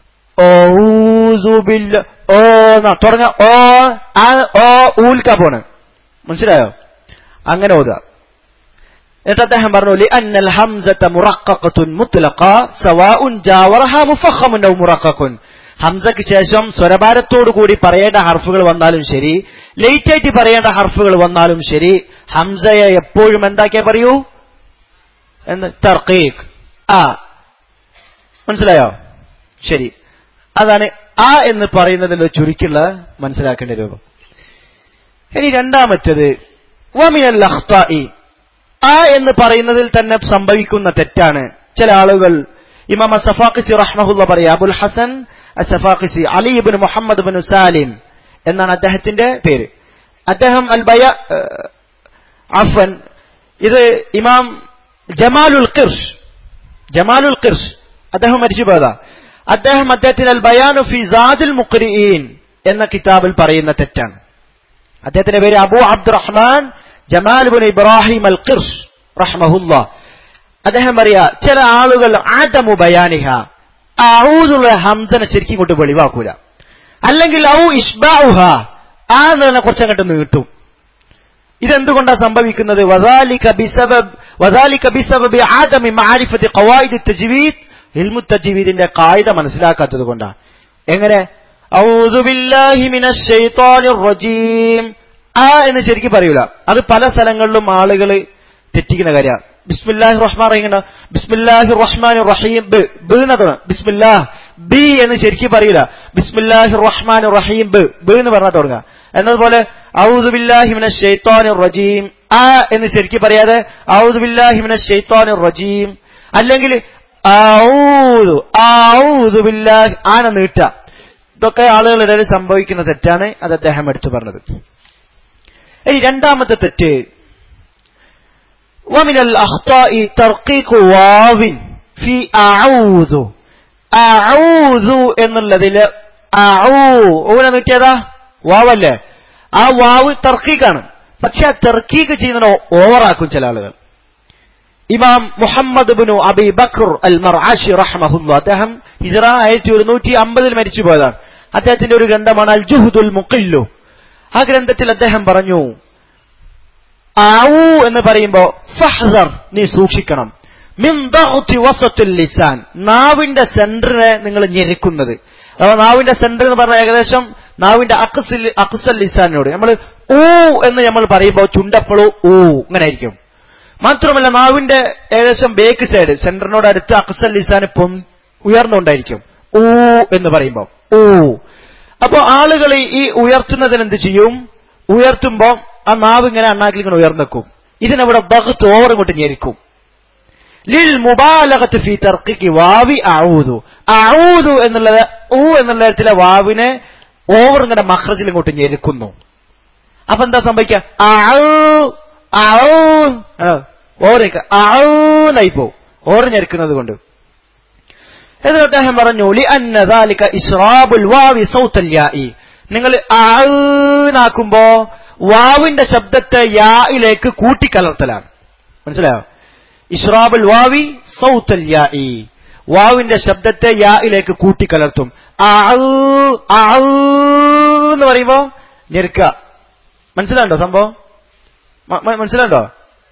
ഓ തുടങ്ങ ഓ ഊൽക്കാ പോണ്, മനസ്സിലായോ? അങ്ങനെ ഓതുക. എന്നിട്ട് അദ്ദേഹം പറഞ്ഞു ലിഅന്നൽ ഹംസത മുറഖഖതുൻ മുത്ലഖ സവാഉൻ ജാവറഹാ മുഫഖമുൻ ഔ മുറഖഖുൻ. ഹംസക്ക് ശേഷം സ്വരഭാരത്തോടു കൂടി പറയേണ്ട ഹർഫുകൾ വന്നാലും ശരി, ലേറ്റ് ആയിട്ട് പറയേണ്ട ഹർഫുകൾ വന്നാലും ശരി, ഹംസയെ എപ്പോഴും എന്താക്കിയാ പറയൂ എന്ന് തർക്കീഖ് ആ. മനസ്സിലായോ? ശരി, അതാണ് ആ എന്ന് പറയുന്നതിന്റെ ചുരുക്കുള്ള മനസ്സിലാക്കേണ്ട രൂപം. ഇനി രണ്ടാമത്തേത് വമിനൽ അഖ്താഇ, ആ എന്ന് പറയുന്നതിൽ തന്നെ സംഭവിക്കുന്ന തെറ്റാണ്. ചില ആളുകൾ, ഇമാം അസ്സഫാഖിസി റഹ്മഹുല്ലാ പറയാ, അബുൽ ഹസൻ അസ്സഫാഖിസി അലി ഇബ്നു മുഹമ്മദ് ഇബ്നു സാലിം എന്നാണ് അദ്ദേഹത്തിന്റെ പേര്. അദ്ദേഹം ഇത് ഇമാം ജമാലുൽ ഖിർഷ് അദ്ദേഹം മരിച്ചുപോയതാ. അദ്ദേഹത്തിന്റെ അൽ ബയാനു ഫി സാദിൽ മുഖ്രിഈൻ എന്ന കിതാബിൽ പറയുന്ന തെറ്റാണ്. അദ്ദേഹത്തിന്റെ പേര് Abu Abdurrahman Jamal Ibn Ibrahim Al Khirsh റഹ്മഹുല്ലാ. അദ്ദേഹം പറയാ, ചില ആളുകൾ ആദമു ബയാനിഹ, ഔദുൽ ഹംസനെ ശരിക്കും കൊണ്ട് വെളിവാക്കൂല, അല്ലെങ്കിൽ ഔ ഇഷ്ബാഉഹ, ആ എന്നതിനെ കുറച്ചങ്ങോട്ട് നീട്ടും. ഇതെന്തുകൊണ്ടാ സംഭവിക്കുന്നത്? വദാലിക ബിസബബി ആദമി മഅരിഫത്തി ഖവായിദി തജ്വീദ്, ഇൽമു തജ്വീദിന്റെ ഖായിദ മനസ്സിലാക്കാത്തത് കൊണ്ടാ. എങ്ങനെ? ഔദു ബില്ലാഹി മിനശ് ശൈത്വാനിർ റജീം, ആ എന്ന് ശരിക്കും പറയൂല. അത് പല സ്ഥലങ്ങളിലും ആളുകൾ തെറ്റിക്കുന്ന കാര്യമാണ്. ബിസ്മില്ലാഹിർ റഹ്മാനിർ റഹീം, ബിസ്മില്ലാഹിർ റഹ്മാനിർ റഹീം ബിസ്മില്ലാഹ് ബി എന്ന് ശരിക്കും പറയൂല. ബിസ്മില്ലാഹിർ റഹ്മാനിർ റഹീം ബി എന്ന് പറഞ്ഞാൽ തുടങ്ങുക. എന്നതുപോലെ ഔദു ബില്ലാഹി മിനശ് ശൈത്വാനിർ റജീം, ആ എന്ന് ശരിക്കും പറയാതെ ഔദു ബില്ലാഹി മിനശ് ശൈത്വാനിർ റജീം, അല്ലെങ്കിൽ ഔദു ബില്ലാഹി ആന നീട്ട. ഇതൊക്കെ ആളുകളുടെ ഇടയിൽ സംഭവിക്കുന്ന തെറ്റാണ്. അത് അദ്ദേഹം എടുത്തു പറഞ്ഞത്. ഇനി രണ്ടാമത്തെ തെറ്റ്, വമിനൽ അഖ്താഇ തർഖീഖു വാവിൻ ഫി അഊദു. അഊദു എന്നുള്ളതില് ഊനെ നീട്ടിയതാ വാവല്ലേ, ആ വാവ് തർക്കീഖാണ്. പക്ഷെ ആ തർക്കീഖ് ചെയ്യുന്നതിന് ഓവറാക്കും ചില ആളുകൾ. ഇമാം മുഹമ്മദ് ഇബ്നു അബി ബക്ർ അൽ മർആശി റഹ്മഹുല്ലാ, അദ്ദേഹം ഹിജ്റ 1150 മരിച്ചു പോയതാണ്. അദ്ദേഹത്തിന്റെ ഒരു ഗ്രന്ഥമാണ് അൽ ജുഹ്ദുൽ മുഖില്ലു. ആ ഗ്രന്ഥത്തിൽ അദ്ദേഹം പറഞ്ഞു, ഔ എന്ന് പറയുമ്പോ ഫഹ്ദർ, നീ സൂക്ഷിക്കണം, മിൻ ദഅ്തി വസത്തുൽ ലിസാൻ, നാവിന്റെ സെന്ററിനെ നിങ്ങൾ ഞെരുക്കുന്നത്. അപ്പൊ നാവിന്റെ സെന്റർ എന്ന് പറഞ്ഞാൽ ഏകദേശം നാവിന്റെ അക്സൽ ലിസാനോട് നമ്മൾ ഊ എന്ന് നമ്മൾ പറയുമ്പോൾ ചുണ്ടപ്പോഴോ ഊ ഇങ്ങനെ ആയിരിക്കും. മാത്രമല്ല നാവിന്റെ ഏകദേശം ബേക്ക് സൈഡ് സെന്ററിനോട് അടുത്ത് അക്സൽ ലിസാൻ ഉയർന്നുകൊണ്ടായിരിക്കും ഊ എന്ന് പറയുമ്പോൾ ഊ. അപ്പൊ ആളുകൾ ഈ ഉയർത്തുന്നതിന് എന്ത് ചെയ്യും? ഉയർത്തുമ്പോ ആ നാവ് ഇങ്ങനെ അണ്ണാക്കിൽ ഇങ്ങനെ ഉയർന്നേക്കും. ഇതിനവിടെ ബഗ്ത്ത് ഓവർ ഇങ്ങോട്ട് ഞെരിക്കും. ലിൽ മുബാലഗത്ത് ഫീ തർഖീഖി വാവി അഊദു. അഊദു എന്നുള്ളത് ഊ എന്നുള്ള തരത്തിലെ വാവിനെ ഓവർ ഇങ്ങനെ മഖ്റജിൽ ഇങ്ങോട്ട് ഞെരുക്കുന്നു. അപ്പൊ എന്താ സംഭവിക്കുക? ഓവറായി പോവും, ഓവർ ഞെരുക്കുന്നത് കൊണ്ട്. എന്നിട്ട് അദ്ദേഹം പറഞ്ഞു, ലിഅന്ന ദാലിക ഇസ്റാബുൽ വാവി സൗത്തൽ യാഇ, നിങ്ങൾ ആക്കുമ്പോ വാവിന്റെ ശബ്ദത്തെ യായിലേക്ക് കൂട്ടിക്കലർത്തലാണ്. മനസ്സിലായോ? ഇസ്റാബുൽ വാവി സൗത്തൽ യാഇ, വാവിന്റെ ശബ്ദത്തെ യായിലേക്ക് കൂട്ടിക്കലർത്തും. എന്ന് പറയുമ്പോ ഞെരുക്ക. മനസ്സിലാണ്ടോ സംഭവം? മനസ്സിലാണ്ടോ?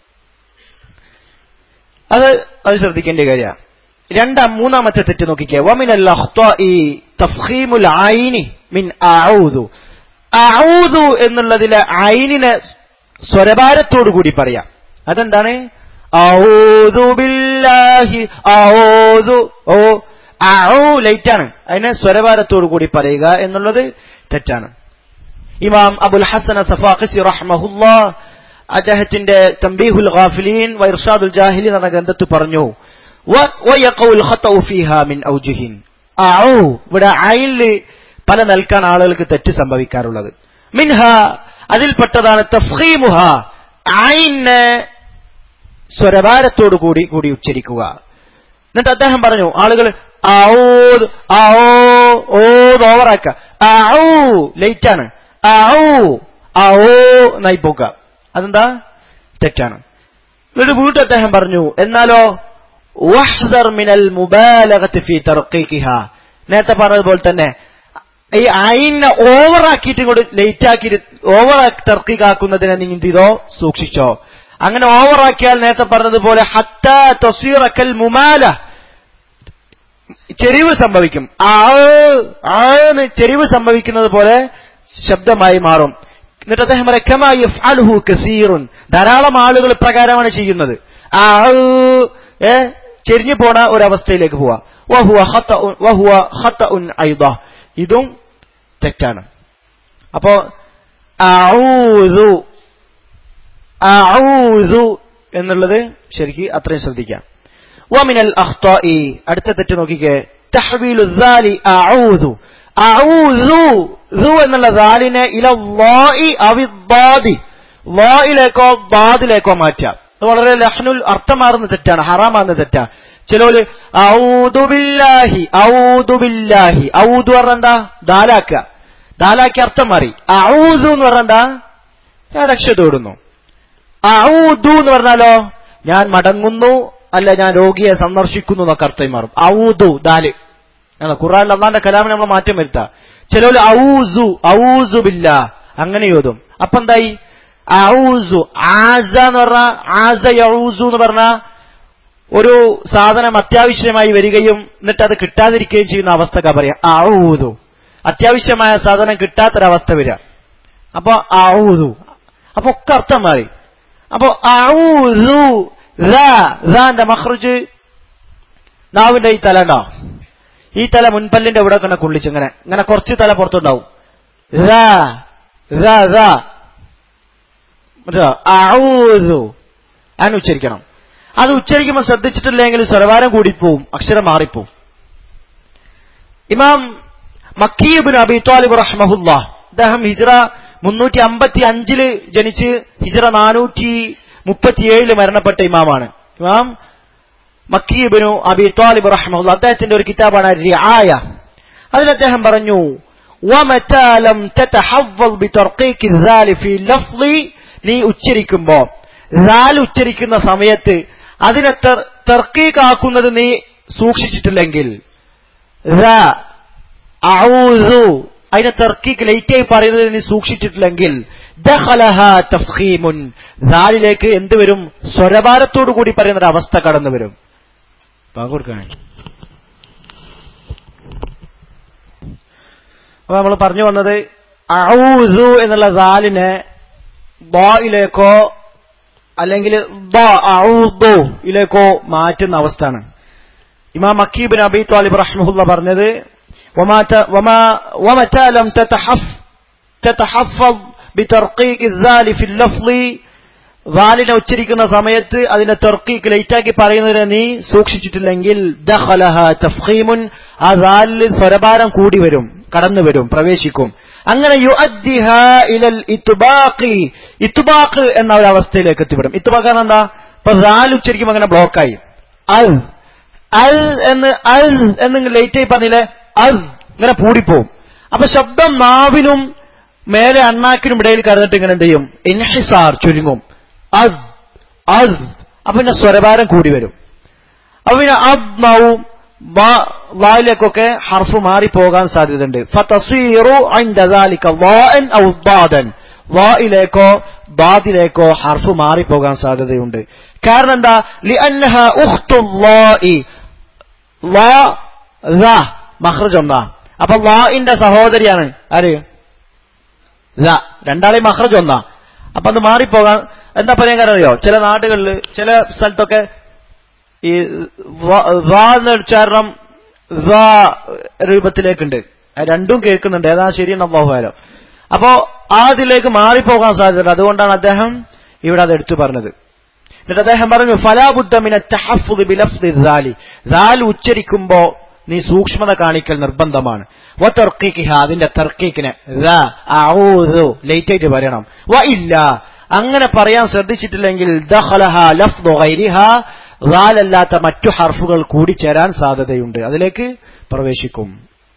അത് ശ്രദ്ധിക്കേണ്ട കാര്യമാണ്. മൂന്നാമത്തെ തെറ്റ് നോക്കിക്കേ, വമിനൽ അഖ്താഇ തഫ്ഖീമുൽ ഐനി മിൻ അഊദു. അഊദു എന്നുള്ളതിലെ ഐനിനെ സ്വരഭാരത്തോടു കൂടി പറയാം. അതെന്താണ്? ഔദു ബില്ലാഹി ഔദു, ലൈറ്റാണ്, അതിനെ സ്വരഭാരത്തോടു കൂടി പറയുക എന്നുള്ളത് തെറ്റാണ്. ഇമാം അബുൽ ഹസൻ സഫാഖിസി റഹ്മഹുല്ലാ അദ്ദേഹത്തിന്റെ തംബീഹുൽ ഗാഫിലീൻ വ ഇർഷാദുൽ ജാഹിലീൻ എന്ന ഗ്രന്ഥത്തിൽ പറഞ്ഞു, വയഖഉൽ ഖതഉ ഫീഹാ മിൻ ഔജുഹിൻ. ഇവിടെ ഐനിൽ പല നിൽക്കാൻ ആളുകൾക്ക് തെറ്റ് സംഭവിക്കാറുള്ളത്. മിൻഹ, അതിൽപ്പെട്ടതാണ് തഫ്ഖീമുഹ, ഐനെ സ്വരഭാരത്തോടു കൂടി ഉച്ചരിക്കുക. എന്നിട്ട് അദ്ദേഹം പറഞ്ഞു, ആളുകൾ ഔദ് ഓവറാക്ക ഔ ലേറ്റ് ആണ് നായി പോക്ക അതെന്താ തെറ്റാണ്. എന്നിട്ട് വീണ്ടും അദ്ദേഹം പറഞ്ഞു എന്നാലോ വഹ്ദർ മിനൽ മുബാലഗത്തി ഫീ തർഖീഖിഹാ, നേരത്തെ പറഞ്ഞതുപോലെ തന്നെ ഈ ഐനെ ഓവറാക്കിയിട്ട് ഇങ്ങോട്ട് ലേറ്റ് ആക്കിയിട്ട് ഓവറാക്കി തർക്കീഖാക്കുന്നതിനെ നീ എന്ത് ചെയ്തോ സൂക്ഷിച്ചോ. അങ്ങനെ ഓവറാക്കിയാൽ നേരത്തെ പറഞ്ഞതുപോലെ ഹത്താ തസ്വീറ കൽ മുമാല, ചെരിവ് സംഭവിക്കും. ചെരിവ് സംഭവിക്കുന്നത് പോലെ ശബ്ദമായി മാറും. എന്നിട്ട് അദ്ദേഹം പറയാം കമാ യഫ്അലുഹു കസീറുൻ, ധാരാളം ആളുകൾ പ്രകാരമാണ് ചെയ്യുന്നത്. ചെരിഞ്ഞു പോണ ഒരവസ്ഥയിലേക്ക് പോവാ. വഹുവ ഖതഉൻ ഐദാ, ഇതും തെറ്റാണ്. അപ്പോ അഊദു എന്നുള്ളത് ശരിക്ക് അത്രയും ശ്രദ്ധിക്കാം. വമിനൽ അഖ്താഇ, അടുത്ത തെറ്റ് നോക്കിക്കേ, തഹ്വീലു ദാലി അഊദു എന്നുള്ള ദാലിനെ ഇലല്ലാഹി അവിദ്ദാദി, ളായിലേക്കോ ദാദിലേക്കോ മാറ്റാം. അത് വളരെ ലഹ്നുൽ അർത്ഥം മാറുന്ന തെറ്റാണ്, ഹറാമാകുന്ന തെറ്റാ. ചിലര് ഔദു ബില്ലാഹി ഔദു പറഞ്ഞെന്താ ദാലാക്കി അർത്ഥം മാറി. ഔദു എന്ന് പറഞ്ഞെന്താ ഞാൻ രക്ഷ തേടുന്നു. ഔദു എന്ന് പറഞ്ഞാലോ ഞാൻ മടങ്ങുന്നു, അല്ല ഞാൻ രോഗിയെ സന്ദർശിക്കുന്നു എന്നൊക്കെ അർത്ഥം മാറും. ഔദു ദാല് ഖുർആനിൽ അല്ലാഹുവിന്റെ കലാമിന് നമ്മൾ മാറ്റം വരുത്താം. ചിലര് ഔസു ബില്ലാ അങ്ങനെ യോതും. അപ്പൊ എന്തായി ഔസു ആസ എന്ന് പറഞ്ഞ ആസ യഊസു എന്ന് പറഞ്ഞ ഒരു സാധനം അത്യാവശ്യമായി വരികയും എന്നിട്ട് അത് കിട്ടാതിരിക്കുകയും ചെയ്യുന്ന അവസ്ഥക്കാ പറയാ ഔദു. അത്യാവശ്യമായ സാധനം കിട്ടാത്തൊരവസ്ഥ വരിക, അപ്പൊ ഔദു. അപ്പൊ ഒക്കെ അർത്ഥം മാറി. അപ്പൊ ഔദു ന്റെ മഖ്റജ് നാവിന്റെ ഈ തല ഉണ്ടോ, ഈ തല മുൻപല്ലിന്റെ ഇവിടെ കണ്ട കുള്ളിച്ച് ഇങ്ങനെ കുറച്ച് തല പുറത്തുണ്ടാവും. അങ്ങനെ ഉച്ചരിക്കണം. അത് ഉച്ചരിക്കുമ്പോൾ ശ്രദ്ധിച്ചിട്ടില്ലെങ്കിൽ സ്വരഭാരം കൂടിപ്പോവും, അക്ഷരം മാറിപ്പോവും. ഇമാം മക്കി ഇബ്നു അബീ ത്വാലിബ് റഹ്മഹുല്ലാഹ്, അദ്ദേഹം ഹിജ്റ 355 ജനിച്ച് ഹിജ്റ 437 മരണപ്പെട്ട ഇമാമാണ്. ഇമാം മക്കി ഇബ്നു അബീ ത്വാലിബ് റഹ്മഹുല്ലാഹ്, അദ്ദേഹത്തിന്റെ ഒരു കിതാബാണ് റിആയ. അതിൽ അദ്ദേഹം പറഞ്ഞു വമതാ ലം തതഹവ്വൽ ബിതർഖീഖി الذال في لفظ, നീ ഉച്ചരിക്കുമ്പോൾ ദാൽ ഉച്ചരിക്കുന്ന സമയത്ത് അതിനെ തർക്കീഖാക്കുന്നത് നീ സൂക്ഷിച്ചിട്ടില്ലെങ്കിൽ, അതിനെ തർക്കീഖ് ലൈറ്റായി പറയുന്നത് നീ സൂക്ഷിച്ചിട്ടില്ലെങ്കിൽ ദഖലഹാ തഫ്ഖീമുൻ, ദാലിലേക്ക് എന്ത് വരും സ്വരഭാരത്തോടു കൂടി പറയുന്ന ഒരു അവസ്ഥ കടന്നു വരും. അപ്പൊ നമ്മൾ പറഞ്ഞു വന്നത് അഊദു എന്നുള്ള ദാലിനെ ബായിലേക്കോ അല്ലെങ്കിൽ യിലേക്കോ മാറ്റുന്ന അവസ്ഥയാണ്. ഇമാം മക്കി ഇബ്നു അബീ ത്വാലിബ് റഹ്മഹുല്ലാഹ് പറഞ്ഞത് ومتى لم تتحفظ بترقيق الذال في اللفظ, ദാലിനെ ഉച്ചരിക്കുന്ന സമയത്ത് അതിനെ തർക്കീഖ് ലൈറ്റാക്കി പറയുന്നതിനെ നീ സൂക്ഷിച്ചിട്ടില്ലെങ്കിൽ ദഖലഹാ തഫ്ഖീമുൻ, ആ ദാലിൽ സ്വരഭാരം കൂടി വരും, കടന്നു വരും, പ്രവേശിക്കും. അങ്ങനെ യുഅദ്ദിഹാ ഇലൽ ഇത്ബാഖി, ഇത്ബാഖ് എന്ന ഒരു അവസ്ഥയിലേക്ക് എത്തിപ്പെടും. ഇത്ബാഖ് എന്താ, ഇപ്പൊ ദാൽ ഉച്ചരിക്കുമ്പോൾ അങ്ങനെ ബ്ലോക്കായി എന്ന് ലൈറ്റായി പറഞ്ഞില്ലേ, ഇങ്ങനെ പൂടിപ്പോവും. അപ്പൊ ശബ്ദം നാവിനും മേലെ അണ്ണാക്കിനും ഇടയിൽ കടന്നിട്ട് ഇങ്ങനെ എന്ത് ചെയ്യും, ഇൻഹിസാർ, ചുരുങ്ങും. അപ്പൊ പിന്നെ സ്വരഭാരം കൂടി വരും. അപ്പൊ പിന്നെ അബ്നവും വായിലേക്കൊക്കെ ഹർഫ് മാറിപ്പോകാൻ സാധ്യതയുണ്ട്. ഫതസീറു ഇൻദ ദാലിക വാഅൻ ഔ ദാദൻ, വായിലേക്കോ ദാദിലേക്കോ ഹർഫ് മാറിപ്പോകാൻ സാധ്യതയുണ്ട്. കാരണം എന്താ, ലിഅന്നഹാ ഉഖ്തുല്ലാഹി, മഖ്റജ് ഒന്നാ. അപ്പൊ വാഇന്റെ സഹോദരിയാണ് ആര്, രണ്ടാളെയും മഖ്റജ് ഒന്നാ. അപ്പൊ അത് മാറിപ്പോകാൻ എന്താ പറയാൻ കാരണം അറിയോ, ചില നാടുകളിൽ ചില സ്ഥലത്തൊക്കെ ഈ ഉച്ചാരണം രൂപത്തിലേക്കുണ്ട്, രണ്ടും കേൾക്കുന്നുണ്ട്, ഏതാ ശരിയെന്ന് അല്ലാഹു അലം. അപ്പോ അതിലേക്ക് മാറിപ്പോകാൻ സാധ്യതയുണ്ട്. അതുകൊണ്ടാണ് അദ്ദേഹം ഇവിടെ അത് എടുത്തു പറഞ്ഞത്. എന്നിട്ട് അദ്ദേഹം പറഞ്ഞു ഫലാ ബുദ്ദ മിന തഹഫ്ഫുദ് ബിലഫ്ദി ദാലി, ദാൽ ഉച്ചരിക്കുമ്പോ നീ സൂക്ഷ്മത കാണിക്കൽ നിർബന്ധമാണ്. വതർഖീഖിഹ, അതിന്റെ തർക്കീഖിനെ അഊദു ലൈറ്റായിട്ട് പറയണം. വഇല്ല, അങ്ങനെ പറയാൻ ശ്രദ്ധിച്ചിട്ടില്ലെങ്കിൽ ദഖലഹാ ലഫ്ദു ഗൈരിഹാ, ദാലല്ലാത്ത മറ്റു ഹർഫുകൾ കൂടി ചേരാൻ സാധ്യതയുണ്ട്, അതിലേക്ക് പ്രവേശിക്കും.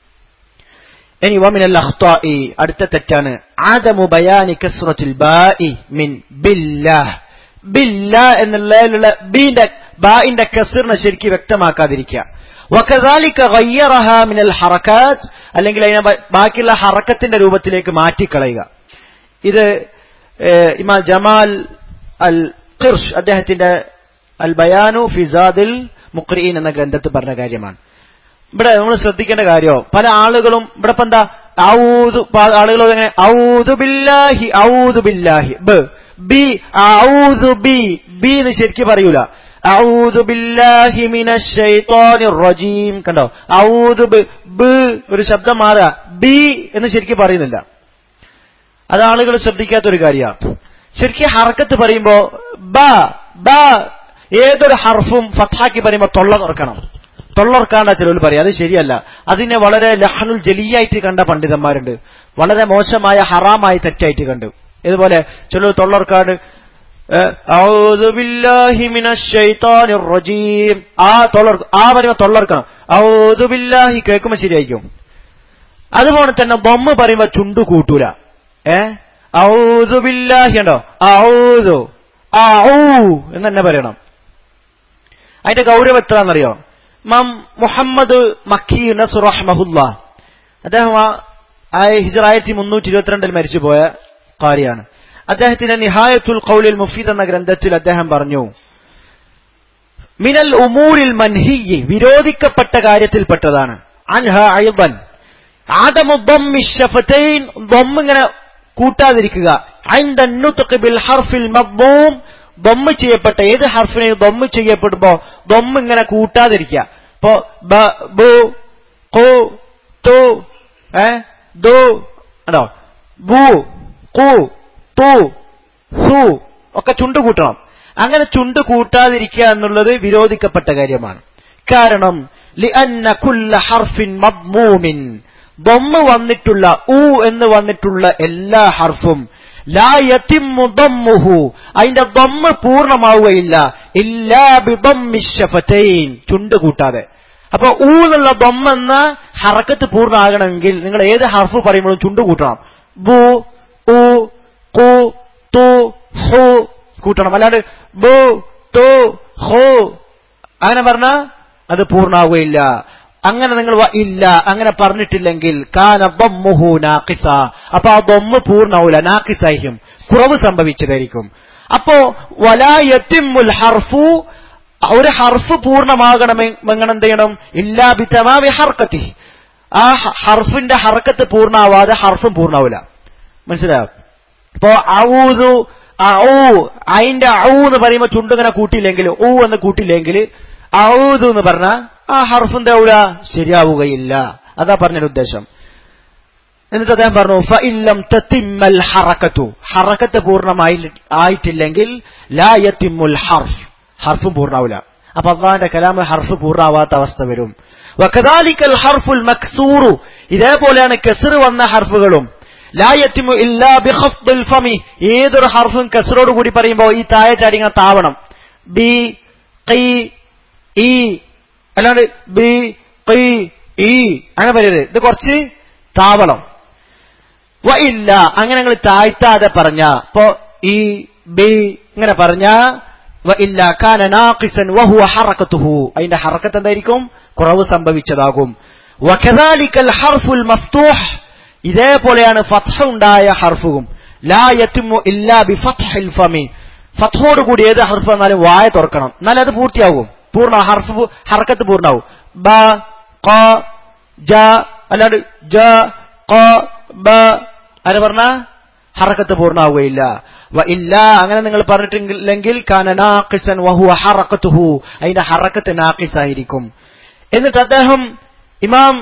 ഇനി വമിനൽ അഖ്താഇ, അടുത്ത തെറ്റാണ് ആദമു ബയാനി കസ്റത്തുൽ ബാഇ മിൻ ബില്ലാഹ്. ബില്ലാഹ് എന്നുള്ളതിലുള്ള ബാഇന്റെ കസ്റിനെ ശരിക്ക് വ്യക്തമാക്കാതിരിക്കുക. വകദാലിക ഗയ്യറഹാ മിനൽ ഹറകാത്ത്, അല്ലെങ്കിൽ അതിനെ ബാക്കിയുള്ള ഹറക്കത്തിന്റെ രൂപത്തിലേക്ക് മാറ്റിക്കളയുക. ഇത് ഇമാം ജമാൽ അൽ ഖിർഷ് അദ്ദേഹത്തിന്റെ അൽ ബയാനു ഫി സാദിൽ മുഖ്രിഈൻ എന്ന ഗ്രന്ഥത്തിൽ പറഞ്ഞ കാര്യമാണ്. ഇവിടെ നമ്മൾ ശ്രദ്ധിക്കേണ്ട കാര്യമോ, പല ആളുകളും ഇവിടെ ഇപ്പൊ എന്താ ആളുകൾ എങ്ങനെ ഔദു ബില്ലാഹി ഔദു ബില്ലാഹി ബി ഔദു ബി എന്ന് ശരിക്കും പറയൂല. ഔദു ബില്ലാഹി മിനശ് ശൈത്വാനിർ റജീം, കണ്ടോ, ഔദു ബ് ഒരു ശബ്ദം മാറുക, ബി എന്ന് ശരിക്കും പറയുന്നില്ല. അത് ആളുകൾ ശ്രദ്ധിക്കാത്തൊരു കാര്യമാണ്. ശരിക്കും ഹർക്കത്ത് പറയുമ്പോ ബ ഏതൊരു ഹർഫും ഫത്ഹാക്കി പറയുമ്പോ തൊള്ള തുറക്കണം. തൊള്ളർക്കാണ്ട ചിലവർ പറയും, അത് ശരിയല്ല. അതിനെ വളരെ ലഹ്നുൽ ജലിയായിട്ട് കണ്ട പണ്ഡിതന്മാരുണ്ട്, വളരെ മോശമായ ഹറാമായി തെറ്റായിട്ട് കണ്ടു. ഇതുപോലെ ചിലർ തൊള്ളർക്കാട് ഔദു ബില്ലാഹി മിനശ് ശൈത്വാനിർ റജീം, ആ പറയുമ്പോ തൊള്ളർക്കണം. ഔദു ബില്ലാഹി കേൾക്കുമ്പോ ശരിയായിരിക്കും. അതുപോലെ തന്നെ ബൊമ്മ പറയുമ്പോ ചുണ്ടു കൂട്ടൂല. ഔദു ബില്ലാഹി ഉണ്ടോ, ഔദു എന്ന് തന്നെ പറയണം. അതിന്റെ ഗൗരവം എത്രയാണെന്നറിയോ? ഇമാം മുഹമ്മദ് മക്കി നസ്ർ റഹ്മഹുല്ലാ, അദ്ദേഹം ഹിജ്റ 1322 മരിച്ചുപോയ ഖാരിയാണ്. അദ്ദേഹത്തിന്റെ നിഹായത്തുൽ ഖൗലിൽ മുഫീദ് എന്ന ഗ്രന്ഥത്തിൽ അദ്ദേഹം പറഞ്ഞു, മിനൽ ഉമൂരിൽ മൻഹിയ്യി, വിരോധിക്കപ്പെട്ട കാര്യത്തിൽപ്പെട്ടതാണ്, അൻഹ അയ്ദൻ ആദമു ദമ്മി ശഫതൈൻ, ദമ്മ് ഇങ്ങനെ കൂട്ടാതിരിക്കുക, ഇൻദ നുത്ഖ് ബിൽ ഹർഫിൽ മദ്മൂം, ദമ്മ് ചെയ്യപ്പെട്ട ഏത് ഹർഫിനെയും ദമ്മ് ചെയ്യപ്പെടുമ്പോ ദമ്മ് ഇങ്ങനെ കൂട്ടാതിരിക്കുക. ഇപ്പോ ബ ബു ഖു തു ദു ആണോ, ബു ഖു തു സു ഒക്കെ ചുണ്ട് കൂട്ടണം. അങ്ങനെ ചുണ്ട് കൂട്ടാതിരിക്കുക എന്നുള്ളത് വിരോധിക്കപ്പെട്ട കാര്യമാണ്. കാരണം ലിഅന്ന കുല്ല ഹർഫിൻ മദ്മൂമിൻ, ദമ്മ് വന്നിട്ടുള്ള എന്ന് വന്നിട്ടുള്ള എല്ലാ ഹർഫും ലാ യതിമ്മു ദമ്മുഹു, അതിന്റെ ദമ്മ് പൂർണ്ണമാവുകയില്ല ഇല്ലാ ബിദമ്മി ശഫതൈൻ, ചുണ്ട് കൂട്ടാതെ. അപ്പൊ എന്നുള്ള ദമ്മ എന്ന ഹറക്കത്ത് പൂർണ്ണമാകണമെങ്കിൽ നിങ്ങൾ ഏത് ഹർഫ് പറയുമ്പോഴും ചുണ്ട് കൂട്ടണം. ബു ഉ ഖു തു ഹു കൂട്ടണം. അല്ലാണ്ട് ബു തു ഹു അങ്ങനെ പറഞ്ഞാൽ അത് പൂർണ്ണമാവുകയില്ല. അങ്ങനെ നിങ്ങൾ ഇല്ല അങ്ങനെ പറഞ്ഞിട്ടില്ലെങ്കിൽ കാന ദമ്മുഹു നാഖിസ, അപ്പൊ ആ ദമ്മ് പൂർണ്ണാവൂല, നാഖിസായിരിക്കും, കുറവ് സംഭവിച്ചതായിരിക്കും. അപ്പോ വലാ യതിമ്മുൽ ഹർഫു, ഒരു ഹർഫ് പൂർണ്ണമാകണമെങ്കിൽ എന്ത് ചെയ്യണം? ഇല്ലാ ബിതമാമി ഹർക്കത്തി, ആ ഹർഫിന്റെ ഹർക്കത്ത് പൂർണ്ണാവാതെ ഹർഫും പൂർണ്ണാവൂല. മനസ്സിലായോ? ഇപ്പോ ഔദു അതിന്റെ എന്ന് പറയുമ്പോ ചുണ്ടിങ്ങനെ കൂട്ടിയില്ലെങ്കിൽ എന്ന് കൂട്ടിയില്ലെങ്കിൽ ഔദു എന്ന് പറഞ്ഞാൽ ആ ഹർഫ് എന്താവൂല, ശരിയാവുകയില്ല. അതാ പറഞ്ഞൊരു ഉദ്ദേശം. എന്നിട്ട് അദ്ദേഹം പറഞ്ഞു ഫഇല്ലം തതിമ്മൽ ഹറകതു, ഹറകത്ത് പൂർണ്ണമായിട്ടില്ലെങ്കിൽ ലാ യതിമ്മുൽ ഹർഫ്, ഹർഫും പൂർണ്ണാവില്ല. അപ്പൊ അല്ലാഹുവിന്റെ കലാമ് ഹർഫ് പൂർണ്ണാവാത്ത അവസ്ഥ വരും. വകദാലികൽ ഹർഫുൽ മക്സൂറു, ഇതേപോലെയാണ് കസ്ർ വന്ന ഹർഫുകളും. ലാ യതിമു ഇല്ലാ ബിഖഫ്ദിൽ ഫമി, ഏതൊരു ഹർഫും കസ്റോട് കൂടി പറയുമ്പോൾ ഈ താഴെ ചാടി ഇങ്ങനെ താവണം. ബി ഖി ഇ, അല്ലാണ്ട് ബി ഖി ഇ അങ്ങനെ പറയരുത്, ഇത് കുറച്ച് താവളം. വ ഇല്ല, അങ്ങനെ നിങ്ങൾ താഴ്ത്താതെ പറഞ്ഞ, ഇപ്പോ ഈ ബി ഇങ്ങനെ പറഞ്ഞ വ ഇല്ല കാന നാഖിസൻ വഹുവ ഹറകതുഹു, അതിന്റെ ഹറക്കത്ത് എന്തായിരിക്കും? കുറവ് സംഭവിച്ചതാകും. വകദാലികൽ ഹർഫുൽ മഫ്തൂഹ്, ഇതേപോലെയാണ് ഫത്ഹ ഉണ്ടായ ഹർഫും. ലാ യതിമു ഇല്ലാ ബിഫത്ഹിൽ ഫമി, ഫത്ഹോട് കൂടി ഏത് ഹർഫ് വന്നാലും വായ തുറക്കണം, എന്നാലും അത് പൂർത്തിയാകും, പൂർണ്ണ ഹർഫ് ഹർക്കത്ത് പൂർണ്ണാവും. ബ ഖ ജ, അല്ലാണ്ട് ജ ഖ ബ അത് പറഞ്ഞ ഹറക്കത്ത് പൂർണ്ണാവുകയില്ല. വ ഇല്ല, അങ്ങനെ നിങ്ങൾ പറഞ്ഞിട്ടില്ലെങ്കിൽ കാന നാഖിസൻ വഹുവ ഹറകതുഹു, അതിന്റെ ഹറക്കത്ത് നാഖിസായിരിക്കും. എന്നിട്ട് അദ്ദേഹം ഇമാം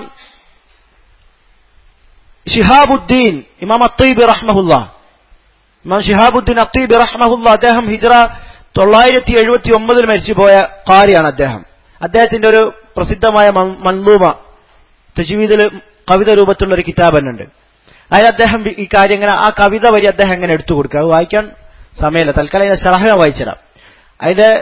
ശിഹാബുദ്ദീൻ ഇമാം അത്തീബി റഹ്മഹുല്ലാ, ഇമാം ശിഹാബുദ്ദീൻ അത്തീബി റഹ്മഹുല്ലാ, അദ്ദേഹം ഹിജ്റ 979 മരിച്ചുപോയ ഖാരിയാണ് അദ്ദേഹം. അദ്ദേഹത്തിന്റെ ഒരു പ്രസിദ്ധമായ മൻദൂമ തജ്വീദിൽ കവിത രൂപത്തിലുള്ള ഒരു കിതാബ് തന്നെ ഉണ്ട്. അതിൽ അദ്ദേഹം ഈ കാര്യം ഇങ്ങനെ ആ കവിത വരി അദ്ദേഹം എങ്ങനെ എടുത്തു കൊടുക്കുക, അത് വായിക്കാൻ സമയമില്ല, തൽക്കാലം അതിന്റെ ശറഹ വായിച്ചിടാം. അതിന്റെ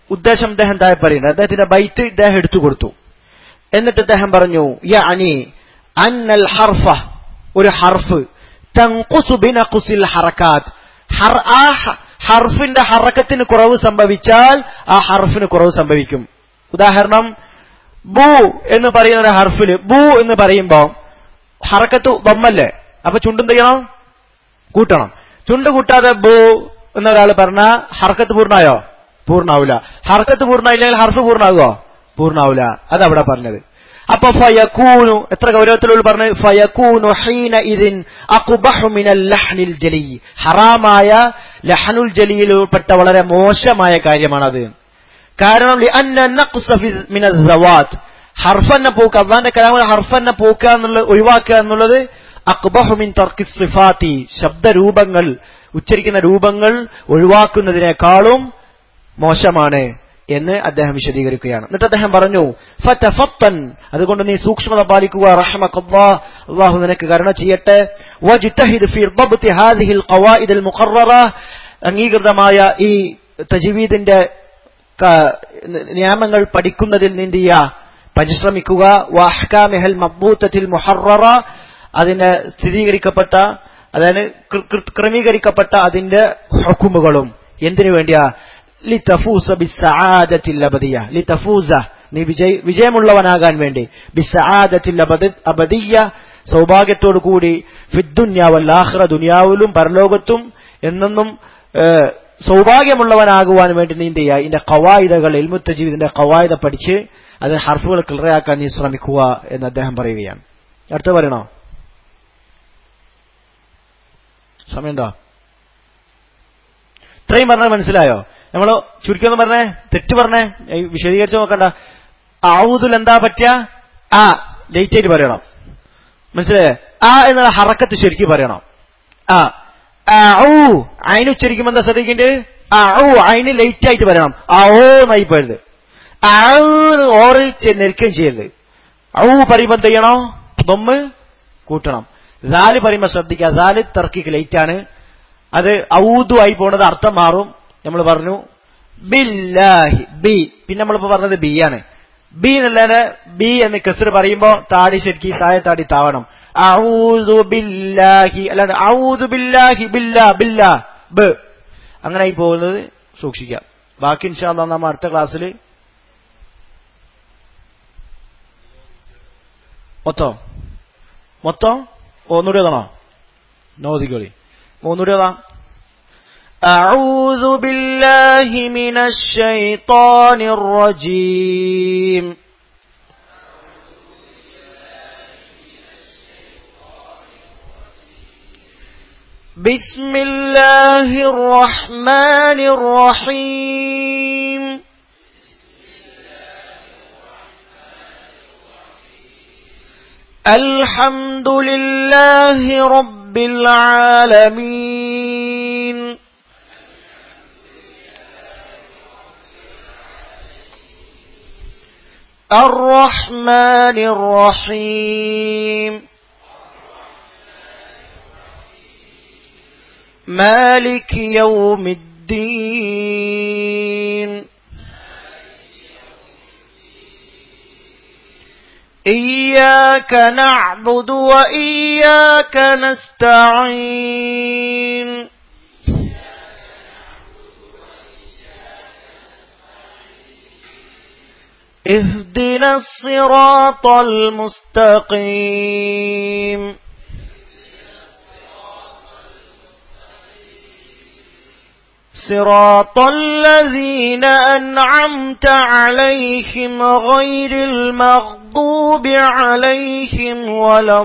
ഉദ്ദേശം അദ്ദേഹം താഴെ പറയുന്നത്. അദ്ദേഹത്തിന്റെ ബൈത്ത് ഇദ്ദേഹം എടുത്തു കൊടുത്തു. എന്നിട്ട് അദ്ദേഹം പറഞ്ഞു, യഅനി അന്നൽ ഹർഫ, ഒരു ഹർഫ്, തൻഖുസു ബിനഖ്സിൽ ഹറകാത്ത്, ആ ഹർഫിന്റെ ഹറക്കത്തിന് കുറവ് സംഭവിച്ചാൽ ആ ഹർഫിന് കുറവ് സംഭവിക്കും. ഉദാഹരണം, ബു എന്ന് പറയുന്ന ഒരു ഹർഫില് ബു എന്ന് പറയുമ്പോ ഹറക്കത്ത് ദമ്മല്ലേ, അപ്പൊ ചുണ്ടും ചെയ്യണം, കൂട്ടണം. ചുണ്ട് കൂട്ടാതെ ബു എന്നൊരാൾ പറഞ്ഞാൽ ഹർക്കത്ത് പൂർണ്ണായോ? പൂർണ്ണാവൂല. ഹർക്കത്ത് പൂർണ്ണായില്ലെങ്കിൽ ഹർഫ് പൂർണ്ണാകുമോ? പൂർണ്ണാവൂല. അതവിടെ പറഞ്ഞത്. അപ്പൊ ഫയകൂനു, എത്ര ഗൗരവത്തിലുള്ള പറഞ്ഞത്, ഫയകൂനു ഹീന ഇദിൻ അഖ്ബഹു മിനൽ ലഹ്നിൽ ജലി, ഹറാമായ ലഹ്നുൽ ജലിയിൽപ്പെട്ട വളരെ മോശമായ കാര്യമാണത്. കാരണം ലിഅന്ന നഖ്സ മിനൽ സവാത്ത്, ഹർഫന്നെ പോക്കുക, അല്ലാഹുവിന്റെ കലാമിൽ ഹർഫന്നെ പോക്കുക എന്നുള്ളത്, ഒഴിവാക്കുക എന്നുള്ളത് അഖ്ബഹു മിൻ തർക്കി സിഫാത്തി, ശബ്ദരൂപങ്ങൾ, ഉച്ചരിക്കുന്ന രൂപങ്ങൾ ഒഴിവാക്കുന്നതിനേക്കാളും മോശമാണ് എന്ന് അദ്ദേഹം വിശദീകരിക്കുകയാണ്. എന്നിട്ട് അദ്ദേഹം പറഞ്ഞു, ഫതഫത്തൻ, അതുകൊണ്ട് നീ സൂക്ഷ്മത പാലിക്കുക, റഹ്മകല്ലാഹ്, അല്ലാഹു നിനക്ക് കരുണ ചെയ്യട്ടെ, വജ്തഹിദ് ഫീ ദബ്തി ഹാദിഹിൽ ഖവായിദുൽ മുഖററ, അംഗീകൃതമായ ഈ തജ്വീദിന്റെ നിയമങ്ങൾ പഠിക്കുന്നതിൽ നീ പരിശ്രമിക്കുക, വഅഹ്കാമിഹൽ മദ്ബൂതത്തിൽ മുഹററ, അതിന്റെ സ്ഥിരീകരിക്കപ്പെട്ട, അതായത് ക്രമീകരിക്കപ്പെട്ട അതിന്റെ ഹുക്മുകളും. എന്തിനു വേണ്ടിയാ? ലിതഫൂസ ബിസ്സആദത്തിൽ അബദിയ, ലിതഫൂസ, നീ വിജയമുള്ളവനാകാൻ വേണ്ടി, ബിസ്സആദത്തിൽ അബദിയ, സൗഭാഗ്യത്തോടു കൂടി, ഫിദ്ദുനിയ വൽ ആഖിറ, ദുനിയാവിലും പരലോകത്തും എന്നെന്നും സൗഭാഗ്യമുള്ളവനാകുവാൻ വേണ്ടി നീ എന്ത് ചെയ്യുക? ഇതിന്റെ ഖവായിദകൾ, ഇൽമു തജ്വീദിന്റെ ഖവായിദ പഠിച്ച് അത് ഹർഫുകൾ ക്ലിയറാക്കാൻ നീ ശ്രമിക്കുക എന്ന് അദ്ദേഹം പറയുകയാണ്. അടുത്ത പറയണോ? സമയമുണ്ടോ? ഇത്രയും പറഞ്ഞാൽ മനസ്സിലായോ? നമ്മള് ചുരുക്കി ഒന്ന് പറഞ്ഞേ, തെറ്റ് പറഞ്ഞേ, വിശദീകരിച്ച് നോക്കണ്ട. ഔദുൽ എന്താ പറ്റുക? ആ ലേറ്റ് ആയിട്ട് പറയണം, മനസ്സിലായേ? ആ എന്നുള്ള ഹറക്കത്ത് ശരിക്കും പറയണം. ആ അയിന് ഉച്ചരിക്കുമ്പോ എന്താ ശ്രദ്ധിക്കേണ്ടത്? അയിന് ലേറ്റ് ആയിട്ട് പറയണം. ഓ എന്നായി പോയത്. ഓറ് നെരിക്കുകയും ചെയ്യരുത്. പറയുമ്പോ എന്ത് ചെയ്യണോ? ദമ്മ് കൂട്ടണം. ദാല് പറയുമ്പോ ശ്രദ്ധിക്കുക, ദാല് തർക്കിക്ക് ലേറ്റ് ആണ്, അത് ഔദു ആയി പോണത് അർത്ഥം മാറും. നമ്മൾ പറഞ്ഞു ബില്ലാഹി, ബി, പിന്നെ നമ്മളിപ്പോ പറഞ്ഞത് ബി ആണ്. ബി എന്നല്ലാതെ ബി എന്ന് കസ്ർ പറയുമ്പോ താടി ശരിക്കും താഴെ താടി താവണം. ഔദു ബില്ലാഹി, അല്ലാതെ ഔദു ബില്ലാഹി ബില്ലാ ബില്ലാ ബ്, അങ്ങനെ ആയി പോകുന്നത് സൂക്ഷിക്കാം. ബാക്കി ഇൻഷാ അല്ലാഹ് നമ്മ അടുത്ത ക്ലാസ്സിൽ മൊത്തം ഒന്നുകൂടി ഏതാണോ? നോദികളി ഒന്നുകൂടി ഏതാ? أعوذ بالله من الشيطان الرجيم بسم الله الرحمن الرحيم الحمد لله رب العالمين الرحمن الرحيم مالك يوم الدين إياك نعبد وإياك نستعين اهدنا الصراط المستقيم صراط الذين أنعمت عليهم غير المغضوب عليهم ولا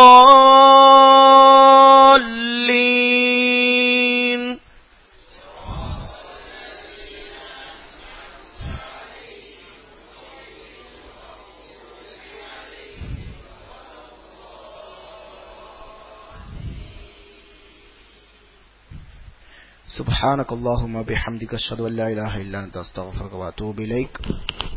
الضالين سبحانك اللهم وبحمدك أشهد أن لا إله إلا أنت أستغفرك وأتوب إليك